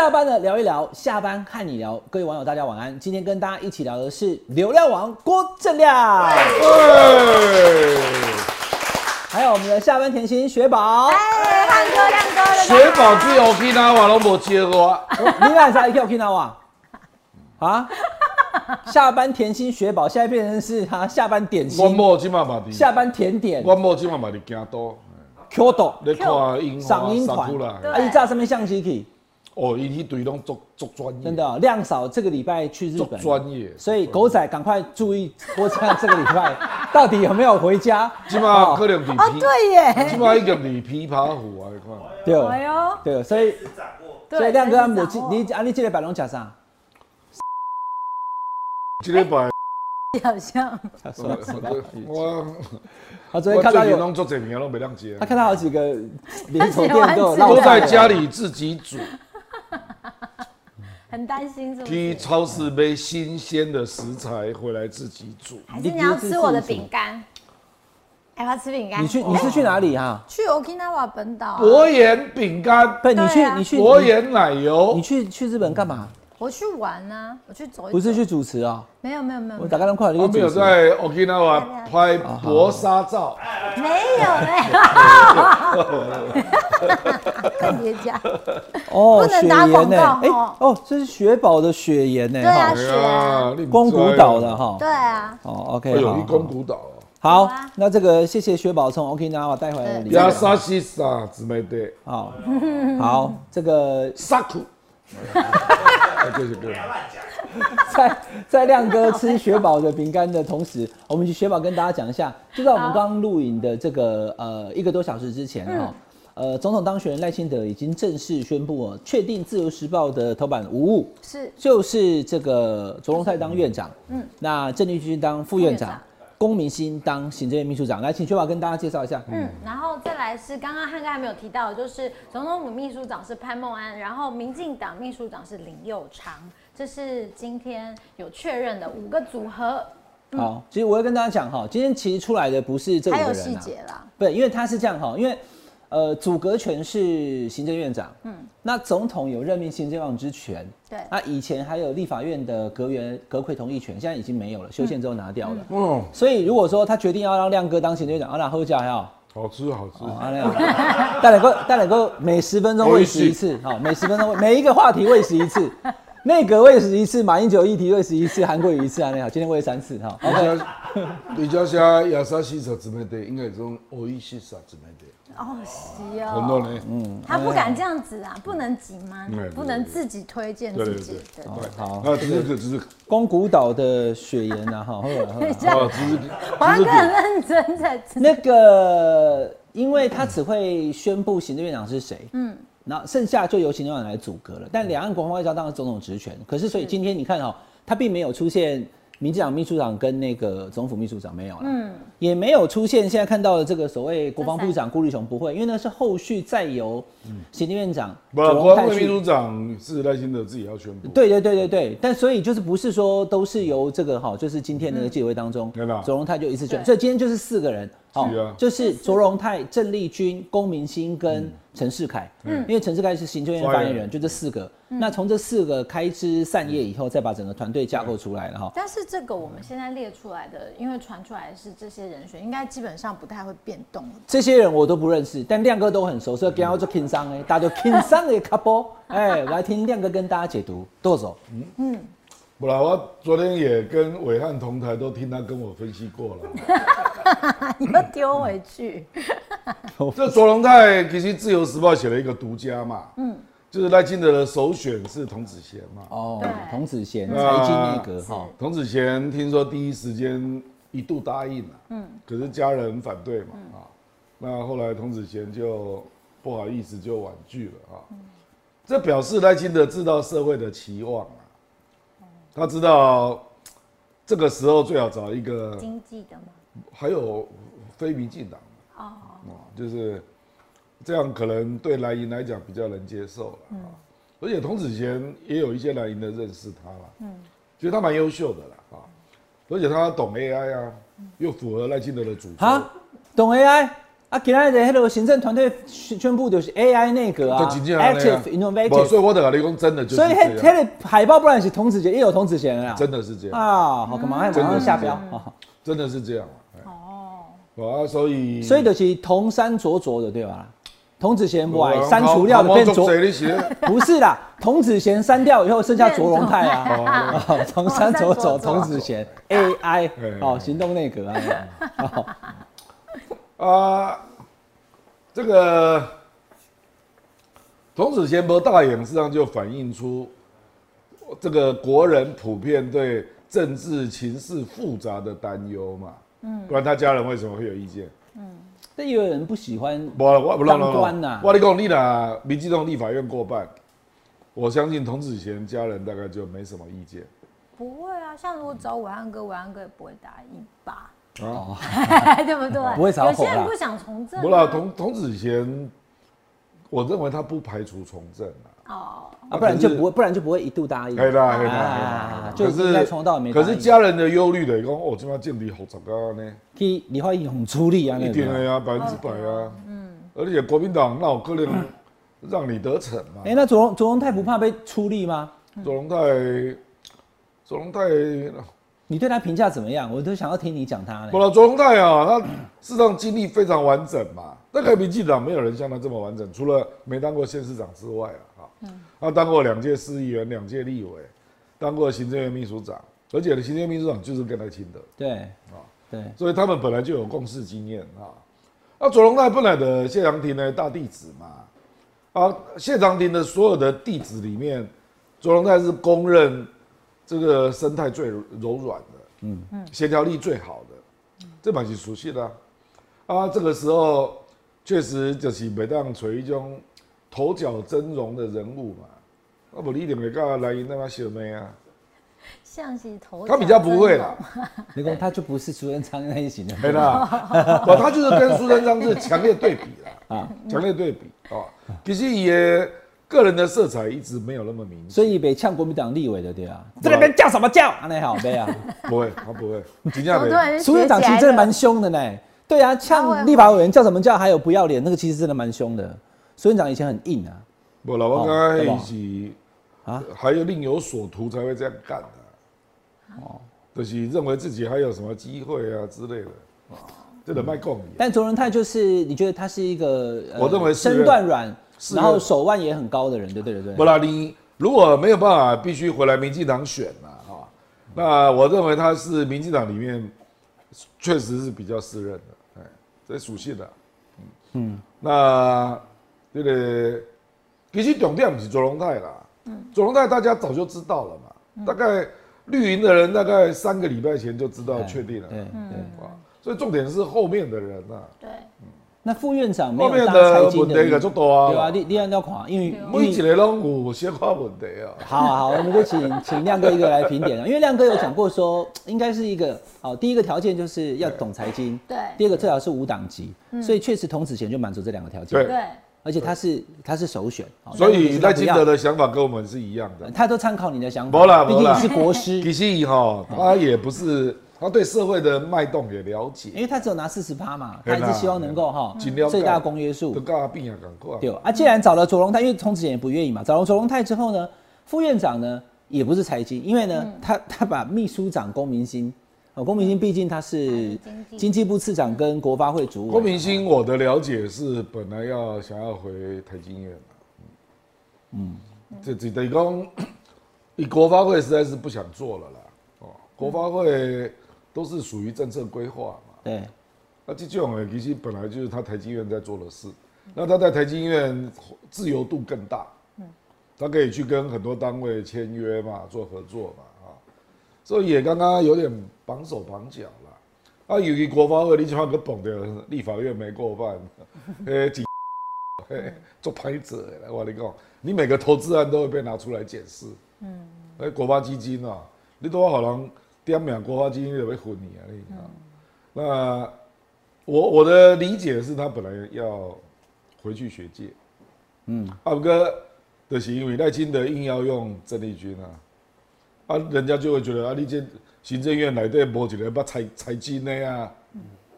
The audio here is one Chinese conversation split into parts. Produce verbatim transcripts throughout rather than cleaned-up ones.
下班了聊一聊，下班和你聊。各位网友，大家晚安。今天跟大家一起聊的是流量王郭正亮，还有我们的下班甜心雪宝。 哎，汉哥、亮哥， 雪宝去 Okinawa 都没接我， 你哪才去 Okinawa 啊？下班甜心雪宝，现在变成是他下班点心。 我某今嘛嘛的， 下班甜点。 我某今嘛嘛的京都。 Kyoto， 你看樱赏樱团，啊，伊炸上面相机去。 哦，伊迄队拢足足专业， 真的、哦，亮嫂这个礼拜去日本， 专业， 所以狗仔赶快注意郭正亮这个礼拜到底有没有回家。 今嘛可能离哦，对耶， 今嘛已经离琵琶湖啊，你看。 对， 哎呦， 对，所以所以亮哥，你你啊，你这个摆龙吃啥？ 这个摆好像。 我他昨天看到有拢做这名拢没亮接， 他看到好几个连锁店都有都在家里自己煮。 很担心是不是？ 去超市买新鲜的食材回来自己煮。 还是你要吃我的饼干？哎，要吃饼干。 你去你是去哪里啊？ 去 Okinawa 本岛。 博研饼干。 不，你去你去博研奶油。 你去去日本干嘛？ 我去玩啊，我去走一走。 不是去主持啊？ 没有没有没有。 我打开那块，你没有在 Okinawa 拍薄纱照。 没有没有。更叠加。 哦， 不能打广告哎哦，这是雪宝的雪岩呢。 对啊，雪啊。 宫古岛的哈。 对啊。 哦 ，OK。 有一宫古岛。 好，那这个谢谢雪宝从 Okinawa 带回来的礼物。 亚沙西萨姊妹队。 好，好，这个萨库。对对对。 在在亮哥吃雪宝的饼干的同时，我们去雪宝跟大家讲一下，就在我们刚刚录影的这个呃一个多小时之前哈，呃总统当选人赖清德已经正式宣布哦，确定自由时报的头版无误， 是就是这个卓荣泰当院长，嗯，那郑丽君当副院长。龚明鑫当行政院秘书长，来，请雪宝跟大家介绍一下。 嗯，然后再来是刚刚汉哥还没有提到的，就是总统府秘书长是潘孟安，然后民进党秘书长是林右昌，这是今天有确认的五个组合。 嗯、好，其实我要跟大家讲哈，今天其实出来的不是这五个人、啊， 还有细节啦。 对，因为他是这样哈，因为呃组阁权是行政院长，嗯，那总统有任命行政院长之权。 对， 那以前还有立法院的阁员阁揆同意权，现在已经没有了，修宪之后拿掉了。嗯，嗯所以如果说他决定要让亮哥当行政院长，啊，那喝加还好， 好吃好吃。 啊，那带两个带两个每十分钟喂食一次，好，每十分钟每一个话题喂食一次，内阁喂食一次，马英九议题喂食一次，韩国瑜一次啊，那好，今天喂三次哈。 OK， 你家下亚沙西萨姊妹队应该是种欧伊西萨姊妹队。 哦，是哦。 很多呢，嗯， 他不敢这样子啊，不能急吗？不能自己推荐自己。 对对对。好，那这个只是宫古岛的雪岩呐，哈， 哦，只是华哥很认真在吃。 那个，因为他只会宣布行政院长是谁，嗯，然后剩下就由行政院长来组阁了。但两岸国防外交当然是总统职权，可是所以今天你看哦，他并没有出现。民进党秘书长跟那个总府秘书长没有了，嗯，也没有出现现在看到的这个所谓国防部长顾立雄不会，因为那是后续再由行政院长不，国防部秘书长是赖清德自己要宣布。 对对对对对，但所以就是不是说都是由这个哈，就是今天的记者会当中，卓荣泰就一次宣，所以今天就是四个人，好，就是卓荣泰、郑丽君、龚明鑫跟陈世凯，嗯，因为陈世凯是行政院发言人，就这四个。那从这四个开枝散叶以后，再把整个团队架构出来了哈。 但是这个我们现在列出来的，因为传出来的是这些人选，应该基本上不太会变动。 这些人我都不认识，但亮哥都很熟，所以跟他做轻商哎，大家就轻商的 couple， 哎，来听亮哥跟大家解读，多走。嗯嗯， 不啦，我昨天也跟伟汉同台，都听他跟我分析过了。 你又丢回去。 这卓荣泰其实《自由时报》写了一个独家嘛，嗯。就是赖清德的首选是童子贤嘛？ 哦，童子贤财经内阁哈。 童子贤听说第一时间一度答应了，嗯，可是家人反对嘛，啊、嗯，那后来童子贤就不好意思就婉拒了啊。嗯、这表示赖清德知道社会的期望啊，他知道这个时候最好找一个经济的吗？ 还有非民进党哦，啊，就是。这样可能对蓝营来讲比较能接受了，嗯，而且童子贤也有一些蓝营的认识他了，嗯，觉得他蛮优秀的啦，啊，而且他懂 A I 啊，又符合赖清德的主张。 啊，懂 A I 啊？ 啊，今仔日迄个行政团队宣布就是 A I 内阁啊 ，Active Innovative， 所以我得跟你讲，真的就是所以迄迄个海报不然是童子贤，也有童子贤啊， 真的是这样啊，好，干嘛马上下标， 真的是这样哦，啊，所以所以就是同山佐佐的对吧？童子贤不爱删除掉的变卓，不是啦，童子贤删掉以后剩下卓荣泰啊，同山佐佐童子贤 A I 哦，行动内阁啊， 啊，这个童子贤不大眼，实际上就反映出这个国人普遍对政治情势复杂的担忧嘛，嗯，不然他家人为什么会有意见？嗯。 但也有人不喜欢当官呐。 我跟你讲，你拿民进党立法院过半，我相信童子贤家人大概就没什么意见。 不会啊，像如果找伟安哥，伟安哥也不会答应吧？ 哦， 对不对？ 不会吵火啦。 有些人不想从政。 不啦，童童子贤，我认为他不排除从政啊。 哦。 啊，不然就不会，不然就不会一度答应。 对啦，对啦， 就是应该从头到尾没答应。 可是家人的忧虑的，讲哦，这边建立好十个呢， 去立法院很出力啊， 一定的呀，百分之百啊。嗯。而且国民党那有可能让你得逞嘛？ 哎，那左荣左荣泰不怕被出力吗？ 左荣泰，左荣泰， 你对他评价怎么样？我都想要听你讲他呢。 不了，左荣泰啊，他事实上经历非常完整嘛。大概民进党没有人像他这么完整，除了没当过县市长之外啊。嗯，他当过两届市议员，两届立委，当过行政院秘书长，而且行政院秘书长就是跟他亲的。 对啊，对， 所以他们本来就有共事经验啊。那左荣泰本来的谢长廷的大弟子嘛，啊，谢长廷的所有的弟子里面，左荣泰是公认这个生态最柔软的，嗯嗯，协调力最好的，这蛮是熟悉的啊。啊，这个时候确实就是每当找一种头角峥嵘的人物嘛，那不一定会跟蓝营那么小妹啊。 像是头， 他比较不会啦。 你讲他就不是苏贞昌那一型的， 对啦，不，他就是跟苏贞昌是强烈对比啦，啊，强烈对比啊。其实也个人的色彩一直没有那么明显， 所以被呛国民党立委的对啊，这里边叫什么叫？安内好呗啊， 不会，他不会，真正没。 苏院长其实真的蛮凶的呢，对啊，呛立法委员叫什么叫，还有不要脸，那个其实真的蛮凶的。苏院长以前很硬啊， 不，老王刚才一起啊，还有另有所图才会这样干的。哦，就是认为自己还有什么机会啊之类的，哦，这个卖供。 但卓荣泰就是你觉得他是一个，呃、 我认为身段软，然后手腕也很高的人，对对对对。 不啦，你如果没有办法，必须回来民进党选嘛，哈，那我认为他是民进党里面确实是比较适任的，哎，这属性的，嗯嗯，那这个其实重点不是卓荣泰啦，嗯，卓荣泰大家早就知道了嘛，嗯、大概。绿营的人大概三个礼拜前就知道确定了，对对，啊，所以重点是后面的人呐。对， 那副院长没有后面的问题个足多啊， 对啊，你你按照看，因为每一个拢有些话问题啊。 好好，我们就请请亮哥一个来评点啊，因为亮哥有讲过说，应该是一个好，第一个条件就是要懂财经， 对， 第二个最好是无党籍，所以确实童子贤就满足这两个条件， 对。 而且他是他是首选， 所以赖清德的想法跟我们是一样的， 他都参考你的想法，毕竟你是国师。 其实哈，他也不是，他对社会的脉动也了解， 因为他只有拿四十趴嘛，他一直希望能够哈最大公约数。对啊，既然找了卓荣泰，因为童子贤也不愿意嘛，找了卓荣泰之后呢，副院长呢也不是财经，因为呢他他把秘书长龚明鑫。哦，龚明鑫毕竟他是经济部次长跟国发会主委。 龚明鑫，我的了解是本来要想要回台经院嗯，这这等于讲，以国发会实在是不想做了啦。哦，国发会都是属于政策规划嘛。 对。 那这种呢，其实本来就是他台经院在做的事。那他在台经院自由度更大，嗯，他可以去跟很多单位签约嘛，做合作嘛。所以也刚刚有点绑手绑脚啦。啊，由于国发会你起码个绑的立法院没过半，诶，几，诶，做拍者来，我跟你讲，你每个投资案都会被拿出来检视。嗯，诶，国发基金啊，你都好人点名国发基金就会混你啊，你知道？那我我的理解是他本来要回去学界，嗯，啊不过就是因为赖清德硬要用郑丽君啊。啊，人家就会觉得啊，你这行政院内底无一个捌财财经的啊，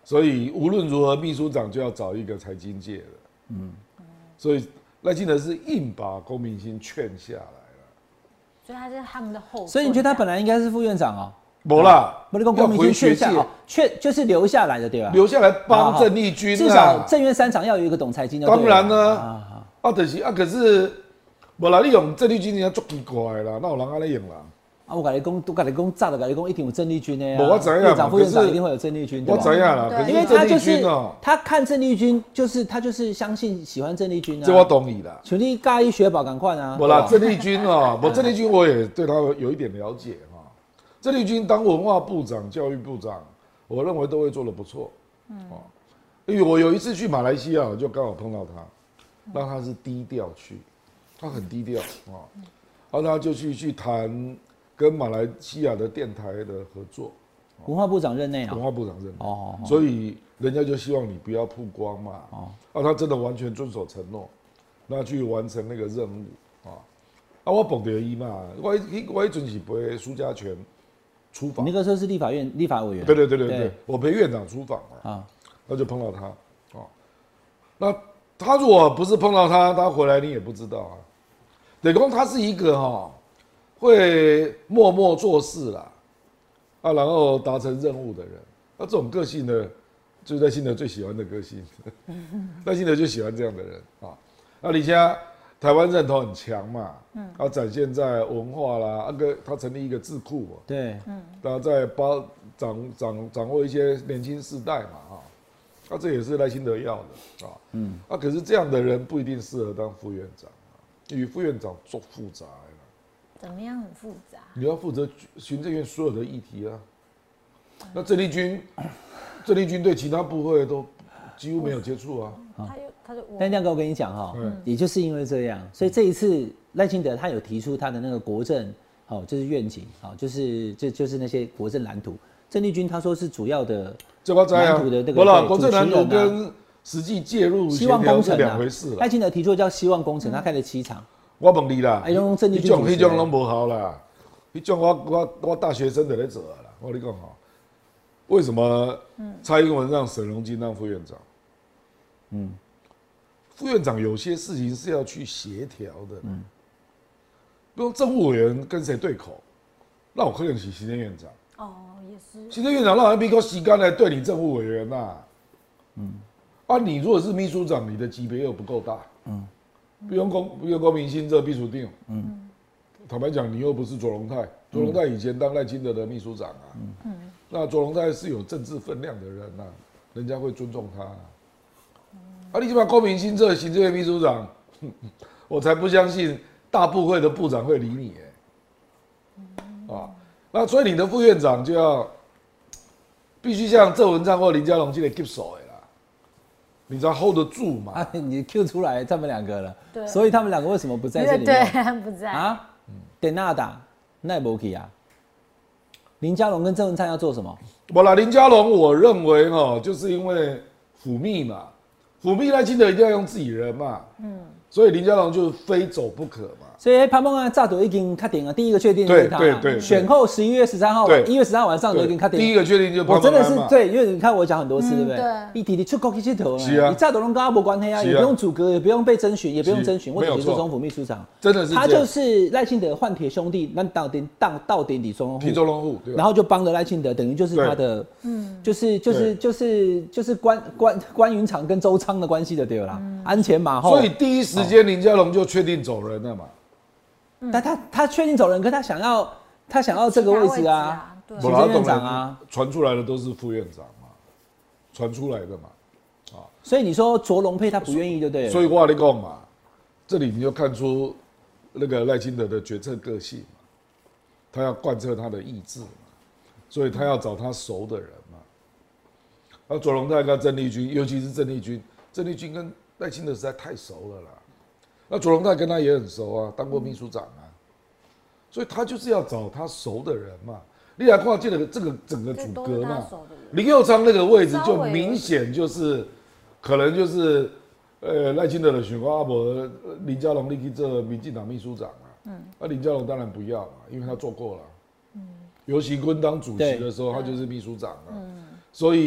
所以无论如何，秘书长就要找一个财经界的，嗯，所以赖清德是硬把龚明鑫劝下来了， 所以他是他们的后。 所以你觉得他本来应该是副院长哦？ 没啦， 不是龚明鑫劝下哦，劝就是留下来的对吧？ 留下来帮郑丽君， 至少郑院三长要有一个懂财经的。 当然呢，啊，啊，就是啊，可是，无啦，你用郑丽君，人家足奇怪啦，那有人安尼用啦。 啊，我跟你讲，都跟你讲，炸的跟你讲，一定有郑丽君的呀。 我知影， 院长、副院长一定会有郑丽君。 我知影啦， 因为他就是他看郑丽君，就是他就是相信喜欢郑丽君啊。 这我懂你啦。 像你介意雪宝赶快啊。 不啦，郑丽君哦，我郑丽君我也对他有一点了解哈。郑丽君当文化部长、教育部长，我认为都会做得不错。嗯。因为我有一次去马来西亚，我就刚好碰到他，让他是低调去，他很低调啊，然后他就去去谈。跟马来西亚的电台的合作， 文化部长任内啊， 文化部长任内， 哦， 所以人家就希望你不要曝光嘛，哦，啊，他真的完全遵守承诺，那去完成那个任务啊，啊，我碰到伊嘛，我我一准是陪苏家全出访， 你那个时候是立法院立法委员， 对对对对对，我陪院长出访嘛，啊，那就碰到他，哦，那他如果不是碰到他，他回来你也不知道啊，等于他是一个哈。会默默做事啦，啊，然后达成任务的人，那、啊、这种个性呢，就是赖清德最喜欢的个性。赖清德就喜欢这样的人啊。那李家台湾认同很强嘛，嗯，他展现在文化啦，那个他成立一个智库嘛， 对， 嗯，然后在包掌掌掌握一些年轻世代嘛，啊，那、啊、这也是赖清德要的啊，嗯，啊，可是这样的人不一定适合当副院长啊，因为副院长做复杂。 怎么样很复杂？ 你要负责行政院所有的议题啊。那郑丽君，郑丽君对其他部会都几乎没有接触啊。 他就他就， 但亮哥，我跟你讲哈，也就是因为这样，所以这一次赖清德他有提出他的那个国政，好，就是愿景，好，就是就就是那些国政蓝图。郑丽君他说是主要的蓝图的那个不了，国政蓝图跟实际介入希望工程两回事了。 赖清德提出叫希望工程，他开了七场。 我问你啦， 迄种迄种迄种拢无效啦，迄种我我我大学生就在做啦。我跟你讲哈，为什么蔡英文让沈荣金当副院长？嗯，副院长有些事情是要去协调的，嗯，比如政务委员跟谁对口，那我可能是行政院长。 哦，也是。 行政院长让人逼个时间来对你政务委员呐，嗯，啊，你如果是秘书长，你的级别又不够大，嗯。不用公不用公明鑫这秘书长，嗯，坦白讲，你又不是卓荣泰，卓荣泰以前当赖清德的秘书长啊，嗯，那卓荣泰是有政治分量的人呐、啊，人家会尊重他、啊。啊，你起码公明鑫这行政院秘书长，我才不相信大部会的部长会理你哎，啊，那所以你的副院长就要必须像郑文灿或林佳龙这类接手的啦。你知道 hold 得住嘛？ 啊，你 Q 出来他们两个了， 对， 所以他们两个为什么不在这里面？ 对，他们不在啊。点纳达那也不可以啊。林佳龙跟郑文灿要做什么？ 不啦，林佳龙，我认为哦，就是因为府秘嘛，府秘赖清德一定要用自己人嘛，嗯，所以林佳龙就非走不可嘛。 所以潘孟安炸赌已经确定了，第一个确定就是他。 对对对。 选后十一月十三号，一月十三号晚上就已经确定。 第一个确定就是潘孟安。我真的是对，因为你看我讲很多次，对不对？ 对。 一提你出国去佚佗， 是啊。 你炸赌龙跟阿伯关系啊，也不用阻隔，也不用被征询，也不用征询，我只是总统府秘书长。 真的是。 他就是赖清德换铁兄弟，那到底到到底李宗李宗龙户， 然后就帮着赖清德，等于就是他的，嗯，就是就是就是就是关关关云长跟周昌的关系的对了啦，鞍前马后。 所以第一时间林佳龙就确定走人了嘛。 但他他确定走人，可他想要他想要这个位置啊，行政院长啊， 传出来的都是副院长嘛，传出来的嘛，啊， 所以你说卓龙配他不愿意就对了。 所以我跟你讲嘛，这里你就看出那个赖清德的决策个性嘛，他要贯彻他的意志嘛，所以他要找他熟的人嘛。那卓荣泰跟郑丽君，尤其是郑丽君，郑丽君跟赖清德实在太熟了啦。那卓荣泰跟他也很熟啊，当过秘书长啊，所以他就是要找他熟的人嘛。你来看这个这个整个组阁嘛，林右昌那个位置就明显就是可能就是呃赖清德的选官阿伯林佳龙，你去做民进党秘书长啊，嗯，那林佳龙当然不要嘛，因为他做过了，嗯，游锡堃当主席的时候他就是秘书长啊，嗯，所以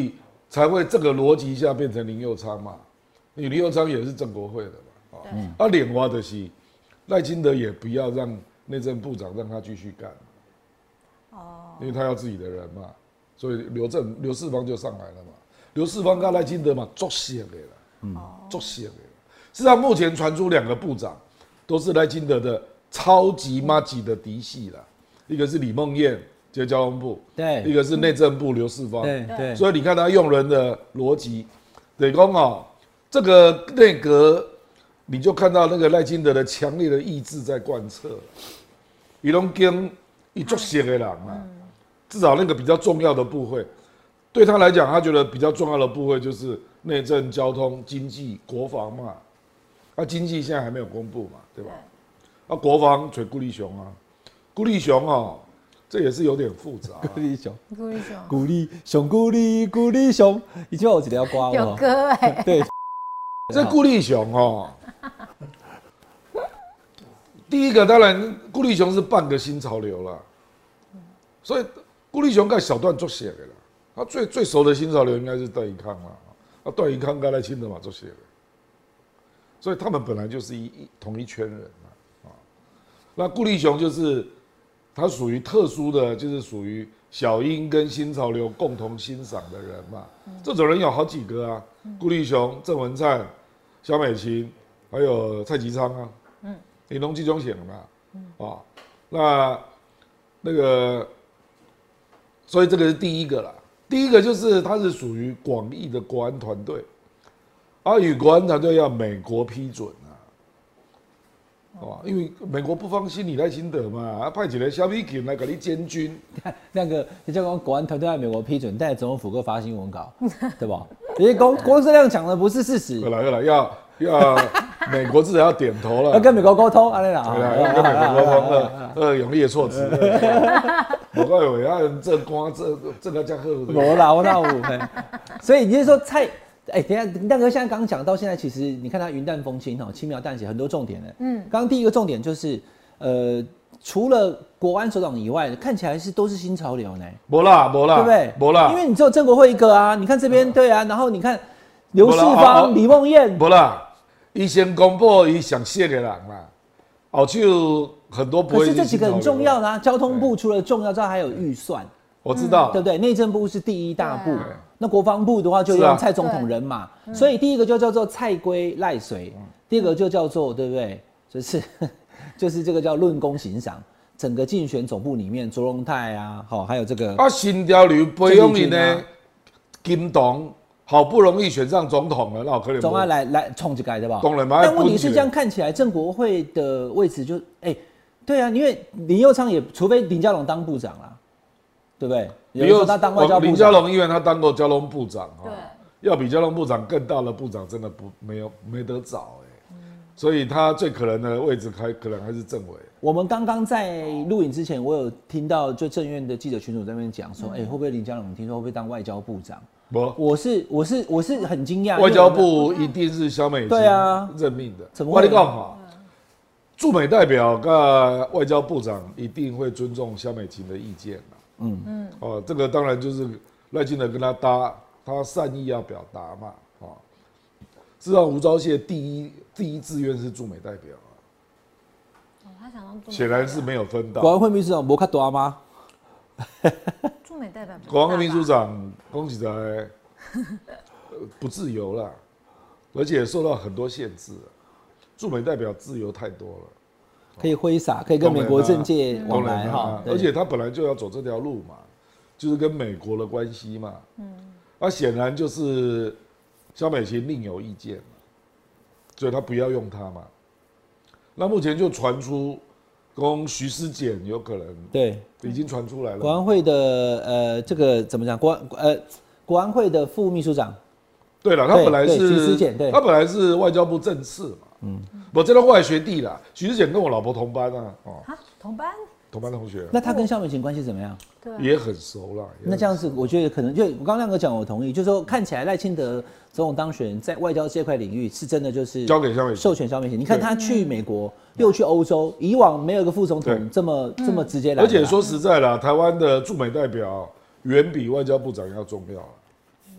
才会这个逻辑下变成林右昌嘛。你林右昌也是正国会的嘛，啊，啊，另外的是赖清德也不要让内政部长让他继续干，哦，因为他要自己的人嘛，所以刘正刘世芳就上来了嘛。刘世芳跟赖清德嘛，作写的了，嗯，作写的了。事实上，目前传出两个部长都是赖清德的超级麻吉的嫡系啦，一个是李孟燕，接交通部， 对， 一个是内政部刘世芳， 对对。 所以你看他用人的逻辑，等于讲哦，这个内阁你就看到那个赖清德的强烈的意志在贯彻，伊拢跟一作写的人嘛，至少那个比较重要的部会，对他来讲，他觉得比较重要的部会就是内政、交通、经济、国防嘛。那、啊、经济现在还没有公布嘛，对吧？啊，国防找顾立雄啊，顾立雄哦，这也是有点复杂、啊。 顾立雄， 顾立雄， 顾立雄，顾立顾立雄，以前我几条瓜有歌哎、欸。 对， 这顾立雄哦，第一个当然顾立雄是半个新潮流了，所以顾立雄跟小段做写的了。他最最熟的新潮流应该是段宜康了，啊，段宜康跟赖清德嘛做写的。所以他们本来就是一一同一圈人嘛，啊，那顾立雄就是他属于特殊的，就是属于小英跟新潮流共同欣赏的人嘛。嗯、这种人有好几个啊，嗯、顾立雄、郑文灿、萧美琴，还有蔡其昌啊，嗯，你拢这种型嘛，嗯、啊，那那个，所以这个是第一个啦。第一个就是他是属于广义的国安团队。啊，与国安团队要美国批准啊，哦，因为美国不放心你赖清德嘛，啊，派几个小米琴来给你监军。 那个你叫讲国安团队要美国批准，但总统府给我发新闻稿，对吧？因为光光这样讲的不是事实。 对了，对了，要要美国至少要点头了， 要跟美国沟通，安尼啦。 对啦，要跟美国沟通了，呃，勇烈措辞。我告诉你，啊，这官这这个叫好。 没啦，我那有。所以你是说蔡？哎、欸，等一下，亮哥现在刚刚讲到现在，其实你看他云淡风轻哈，轻描淡写，很多重点的。嗯，刚刚第一个重点就是，呃，除了国安首长以外，看起来是都是新潮流呢。没啦，没啦， 对不对？ 没啦， 因为你只有郑国会一个啊。你看这边对啊，然后你看刘世芳、李孟燕， 没啦，以前公布伊想谢给人啦，后就很多不会。 可是这几个很重要的啊，交通部除了重要之外，还有预算。 我知道， 嗯、对不对？内政部是第一大部。那国防部的话就用蔡总统人马，啊、所以第一个就叫做蔡归赖随，嗯、第二个就叫做对不对？就是就是这个叫论功行赏，整个竞选总部里面，卓荣泰啊，好，还有这个啊，新潮流培养你呢，金董好不容易选上总统了，那可能总要来来冲一改对吧？ 当然嘛， 但问题是这样看起来，郑国会的位置就哎、欸，对啊，因为林右昌也，除非林佳龙当部长啦。对不对？林右他当外交部长， 林佳龙因为他当过交通部长对， 要比交通部长更大的部长真的不没有没得找哎、欸，嗯、所以他最可能的位置还可能还是政委。 我们刚刚在录影之前，我有听到就政院的记者群组在那边讲说，哎、嗯欸，会不会林佳龙听说会不会当外交部长？ 不， 我是我是我是很惊讶， 外交部一定是萧美琴对啊任命的。 怎么会？ 我跟你讲哈，驻美代表跟外交部长一定会尊重萧美琴的意见。嗯嗯哦，这个当然就是赖清德跟他搭，他善意要表达嘛，哦，事实上吴钊燮第一第一志愿是驻美代表啊， 哦，他想当驻美代表， 显然是没有分到。 国安会秘书长没较大吗？ 驻美代表， 国安会秘书长恭喜在不自由啦，而且受到很多限制，驻美代表自由太多了。 可以挥洒，可以跟美国政界往来哈， 而且他本来就要走这条路嘛，就是跟美国的关系嘛。嗯，那显然就是萧美琴另有意见嘛，所以他不要用他嘛。那目前就传出，跟徐思俭有可能对， 已经传出来了。 国安会的呃，这个怎么讲？国安呃，国安会的副秘书长。 对了，他本来是徐思俭，对， 他本来是外交部政次嘛。嗯，我这个外学弟啦，徐思俭跟我老婆同班啊，哦， 啊，同班， 同班同学。 那他跟萧美琴关系怎么样？ 对， 也很熟啦。 那这样子，我觉得可能就我刚刚亮哥讲，我同意，就是说看起来赖清德总统当选人在外交这块领域是真的就是交给萧美琴， 授权萧美琴。你看他去美国又去欧洲，以往没有一个副总统这么这么直接来。 而且说实在啦，台湾的驻美代表远比外交部长要重要。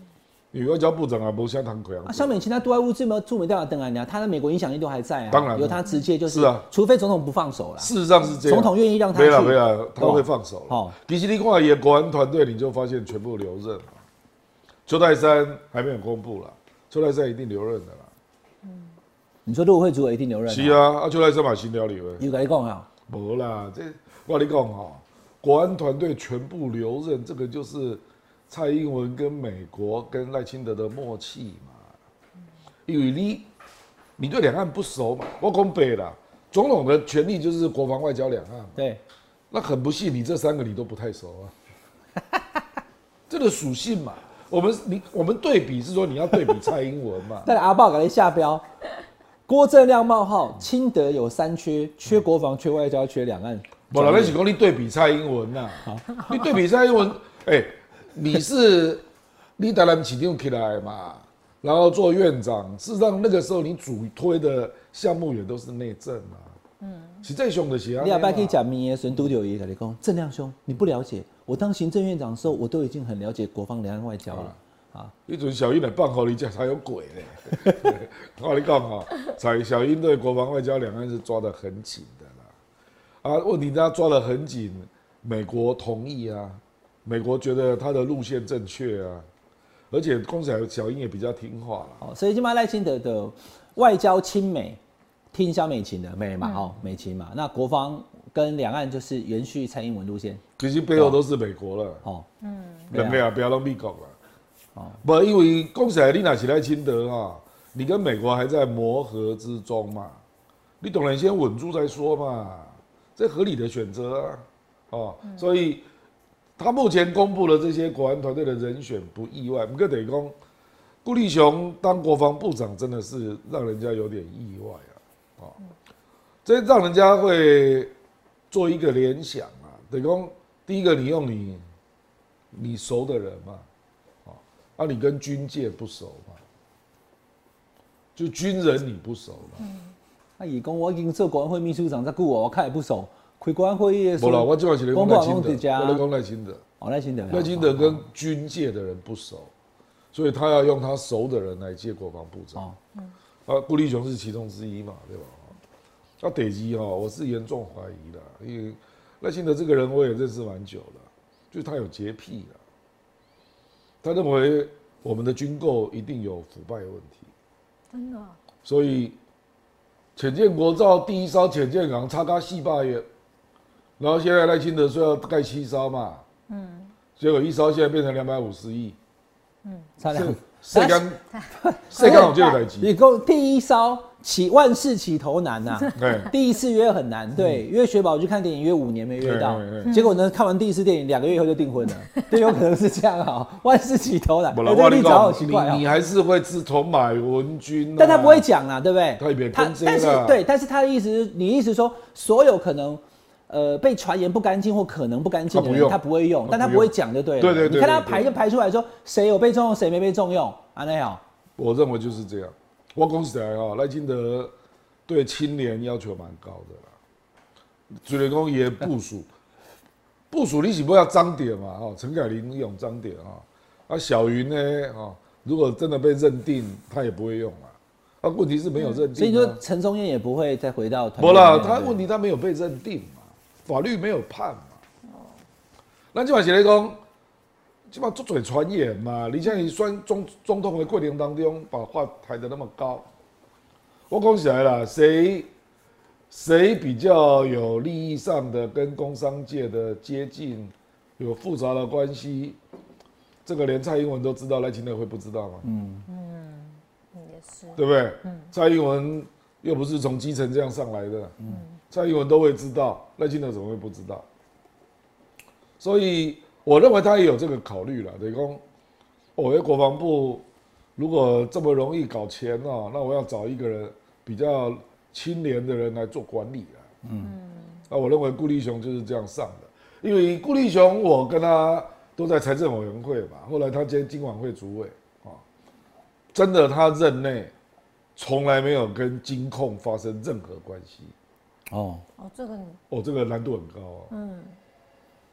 因为外交部长啊，无啥谈过啊。萧美琴他对外务这么驻美代表登来呢，他的美国影响力都还在啊。 当然， 由他直接就是。 是啊， 除非总统不放手啦。 事实上是这样。 总统愿意让他去。 没了没了，他会放手。 哦， 其实你看也国安团队，你就发现全部留任。邱泰山还没有公布啦，邱泰山一定留任的啦。 嗯，你说陆委会主委一定留任？ 是啊，啊邱泰山嘛新了留的。 有跟你讲啊？ 无啦，这我跟你讲哈，国安团队全部留任，这个就是蔡英文跟美国跟赖清德的默契嘛。因为你你对两岸不熟嘛，我讲白啦，总统的权力就是国防外交两岸嘛。 对， 那很不幸，你这三个你都不太熟啊。这个属性嘛。我们你我们对比是说你要对比蔡英文嘛？ 但阿豹给你下标，郭正亮冒号，清德有三缺，缺国防、缺外交、缺两岸。 我老在是讲你对比蔡英文呐、啊，你对比蔡英文，哎、欸，你是你当然起定起来嘛，然后做院长，事实上那个时候你主推的项目也都是内政啊。嗯，实在凶的是啊。 你阿爸可以讲民言孙都有一个你讲，正亮兄，你不了解。我当行政院长的时候，我都已经很了解国防、两岸外交了啊。 一准小英来办好，你讲才有鬼嘞！我跟你讲哈，蔡小英对国防、外交、两岸是抓得很紧的啦。啊，问题他抓得很紧，美国同意啊，美国觉得他的路线正确啊，而且公仔小英也比较听话了。 哦，所以今麦赖清德的外交亲美，听萧美琴的美嘛，哦，美琴嘛，那国防跟两岸就是延续蔡英文路线。 其实背后都是美国了，哦，嗯，两个啊，不要让美国了，哦，不，因为讲起来，你若是赖清德啊，你跟美国还在磨合之中嘛，你当然先稳住再说嘛，这合理的选择啊，哦，嗯、所以他目前公布的这些国安团队的人选不意外，不过等于讲，顾立雄当国防部长真的是让人家有点意外啊，哦，这让人家会做一个联想啊，等于讲。第一个，你用你你熟的人嘛，啊，你跟军界不熟嘛，就军人你不熟嘛。嗯， 啊，伊讲我已经做国安会秘书长这久哦，我看也不熟。开国安会议的时候， 无啦，我今晚是讲赖清德，我在讲赖清德。 哦，赖清德。 赖清德跟军界的人不熟，所以他要用他熟的人来接国防部长。哦，嗯。啊，顾立雄是其中之一嘛，对吧？啊，第二哈，我是严重怀疑的，因为。赖清德这个人我也认识蛮久了，就是他有洁癖了，他认为我们的军购一定有腐败问题， 真的。 所以潜舰国造第一艘潜舰港差嘎四百亿，然后现在赖清德说要盖七艘嘛，嗯，结果一艘现在变成两百五十亿，嗯， 差两。 谁刚谁刚好就有代机？ 你讲第一艘起万事起头难呐、啊，第一次约很难，对，约雪宝去看电影约五年没约到，结果呢看完第一次电影两个月以后就订婚了，对，有可能是这样啊，万事起头难。 我跟你讲，你你还是会自从买文君、啊， 但他不会讲啊，对不对？ 他也别跟这但是对，但是他的意思是，你意思说所有可能。呃，被传言不干净或可能不干净的人，他不会用，但他不会讲就对了。 对对对， 你看他排就排出来说谁有被重用，谁没被重用，安内好。 我认为就是这样。我讲起来哈，赖清德对清廉要求蛮高的啦。主力公也部署，部署你是不要脏点嘛？哈，陈凯琳用脏点啊。啊，小云呢？哈，如果真的被认定，他也不会用啊。啊，问题是没有认定、啊嗯。 所以说陈松燕也不会再回到团队。不啦，他问题他没有被认定。法律没有判嘛，咱即嘛是咧讲，即嘛足侪传言嘛。你像你选总总统的过程当中，把话抬得那么高，我讲起来啦，谁谁比较有利益上的跟工商界的接近，有复杂的关系，这个连蔡英文都知道，赖清德会不知道吗？嗯嗯，也是， 对不对？嗯，蔡英文又不是从基层这样上来的，嗯。蔡英文都会知道，赖清德怎么会不知道？所以我认为他也有这个考虑了。等于说，我的国防部如果这么容易搞钱哦，那我要找一个人比较清廉的人来做管理啊。嗯，那我认为顾立雄就是这样上的，因为顾立雄我跟他都在财政委员会嘛，后来他兼金管会主委啊，真的他任内从来没有跟金控发生任何关系。 哦哦，这个哦，这个难度很高啊。嗯，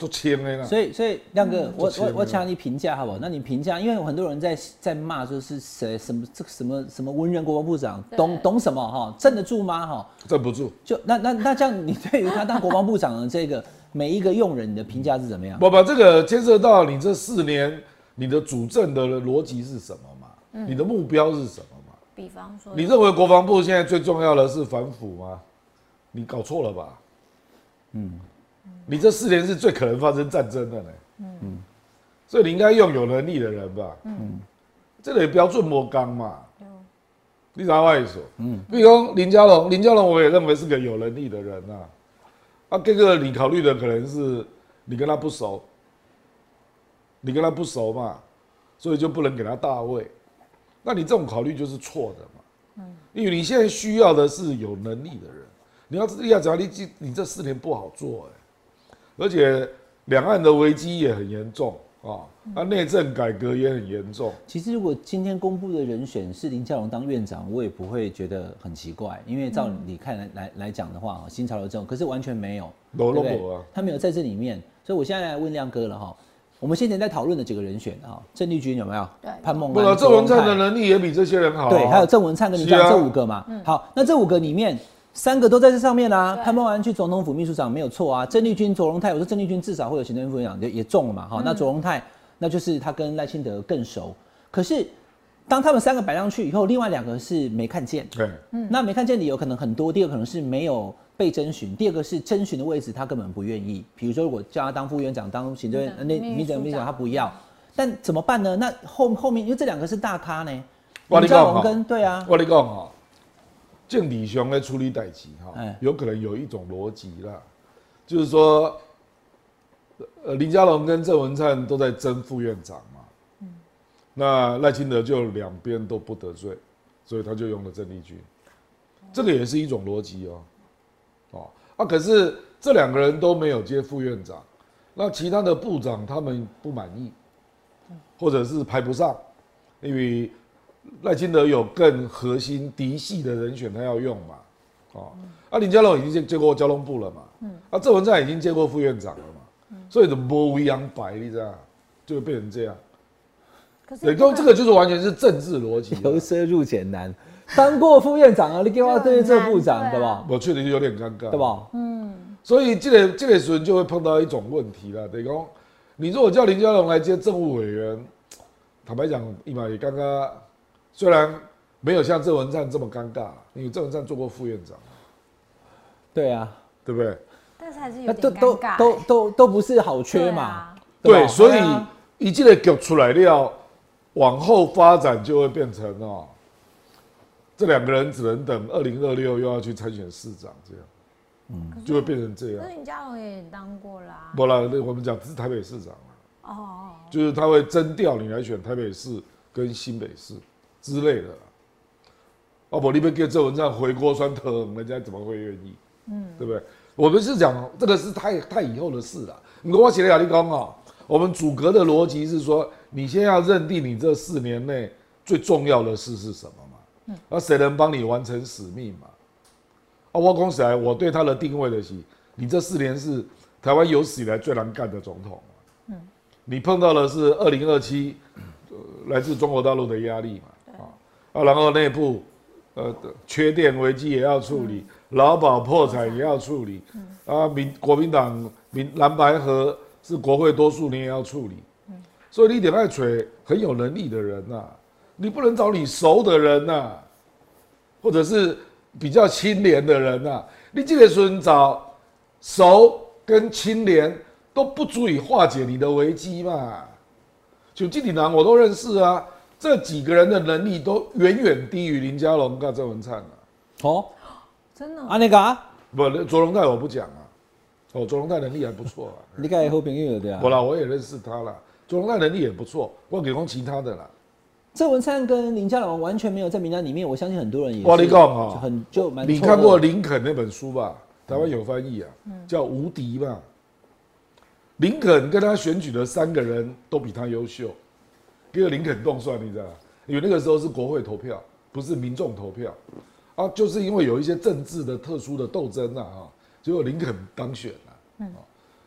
都轻的啦。 所以所以亮哥， 嗯我我我请你评价好不好？那你评价，因为有很多人在在骂，就是谁什么这个什么什么文人国防部长，懂懂什么哈？镇得住吗？哈， 镇不住。 就那那那这样，你对于他当国防部长的这个每一个用人，你的评价是怎么样？ 不不，这个牵涉到你这四年你的主政的逻辑是什么嘛？嗯、你的目标是什么嘛？ 比方说， 你认为国防部现在最重要的是反腐吗？你搞错了吧？嗯，你这四年是最可能发生战争的呢。嗯，所以你应该用有能力的人吧。嗯，这个标准模纲嘛。你啥话意思？嗯，比如说林佳龙，林佳龙我也认为是个有能力的人啊。啊，这个你考虑的可能是你跟他不熟，你跟他不熟嘛，所以就不能给他大位。那你这种考虑就是错的嘛。嗯，因为你现在需要的是有能力的人。你要要讲你你这四年不好做哎，而且两岸的危机也很严重啊，啊内政改革也很严重。 其实如果今天公布的人选是林佳龙当院长，我也不会觉得很奇怪，因为照你看来来来讲的话，新潮流这种，可是完全没有， 对不对？ 啊， 他没有在这里面，所以我现在来问亮哥了哈。我们先前在讨论的几个人选哈，郑丽君有没有？ 对， 潘孟安、 不了，郑文灿的能力也比这些人好、啊。 对，还有郑文灿跟你讲、啊、这五个嘛。嗯、好，那这五个里面。三个都在这上面啦、啊，潘孟安去总统府秘书长没有错啊，郑丽君、卓荣泰，我说郑丽君至少会有行政副院长也也中了嘛，好、嗯，那卓荣泰那就是他跟赖清德更熟，可是当他们三个摆上去以后，另外两个是没看见， 对， 嗯，那没看见理由可能很多，第二个可能是没有被征询，第二个是征询的位置他根本不愿意，比如说如果叫他当副院长、当行政院那秘书长他不要，但怎么办呢？那后后面因为这两个是大咖呢，林佳龙跟对啊， 我跟你讲哈。政理上在处理代志哈，有可能有一种逻辑啦，就是说，呃，林佳龙跟郑文灿都在争副院长嘛，嗯，那赖清德就两边都不得罪，所以他就用了郑丽君，这个也是一种逻辑哦，哦啊，可是这两个人都没有接副院长，那其他的部长他们不满意，或者是排不上，因为。赖清德有更核心嫡系的人选，他要用嘛，哦，啊，林佳龙已经接过交通部了嘛，嗯，啊，郑文灿已经接过副院长了嘛，嗯、所以就无为养白，你知道，就会变成这样。可是，这个就是完全是政治逻辑， 由奢入俭难。当过副院长啊，你给我对这部长，对吧？ 我确实有点尴尬， 对吧？ 嗯，所以这个这个时候就会碰到一种问题了，等于说，你如果叫林佳龙来接政务委员，坦白讲，一码也尴尬。虽然没有像郑文灿这么尴尬，因为郑文灿做过副院长， 对啊， 对不对？ 但是还是有点尴尬、欸， 都都都都不是好缺嘛。 对，啊、对，所以一这个局出来了，往后发展就会变成哦，这两个人只能等二零二六又要去参选市长，这样，嗯，就会变成这样。 可是林佳龙也当过啦。 不啦，我们讲是台北市长哦，就是他会征调你来选台北市跟新北市。之类的啦，啊不，你别给郑文灿回锅酸疼，人家怎么会愿意？嗯，对不对？我们是讲这个是太太以后的事了。你跟我写的亚力刚啊，我们主格的逻辑是说，你先要认定你这四年内最重要的事是什么嘛？嗯，那谁能帮你完成使命嘛？啊，我讲起来，我对他的定位的是，你这四年是台湾有史以来最难干的总统。嗯，你碰到的是二零二七，来自中国大陆的压力嘛？啊，然后内部，呃，缺电危机也要处理，嗯、劳保破产也要处理，嗯、啊，民国民党民蓝白合是国会多数，你也要处理，嗯、所以你得爱找很有能力的人呐、啊，你不能找你熟的人呐、啊，或者是比较清廉的人呐、啊，你这个时候找熟跟清廉都不足以化解你的危机嘛，就这几人我都认识啊。这几个人的能力都远远低于林佳龙跟郑文灿啊！ 哦， 真的啊那个啊， 不，卓荣泰我不讲啊，哦，卓荣泰能力还不错啊。 你该好朋友对啊。 不啦，我也认识他啦，卓荣泰能力也不错，我给讲其他的啦。 郑文灿跟林佳龙完全没有在名单里面，我相信很多人也是。 我跟你讲啊， 很就蛮。 你看过林肯那本书吧？台湾有翻译啊，嗯、叫《无敌》吧。林肯跟他选举的三个人都比他优秀，给个林肯动算，你知道吗？因为那个时候是国会投票，不是民众投票，啊，就是因为有一些政治的特殊的斗争啊，结果林肯当选了，嗯，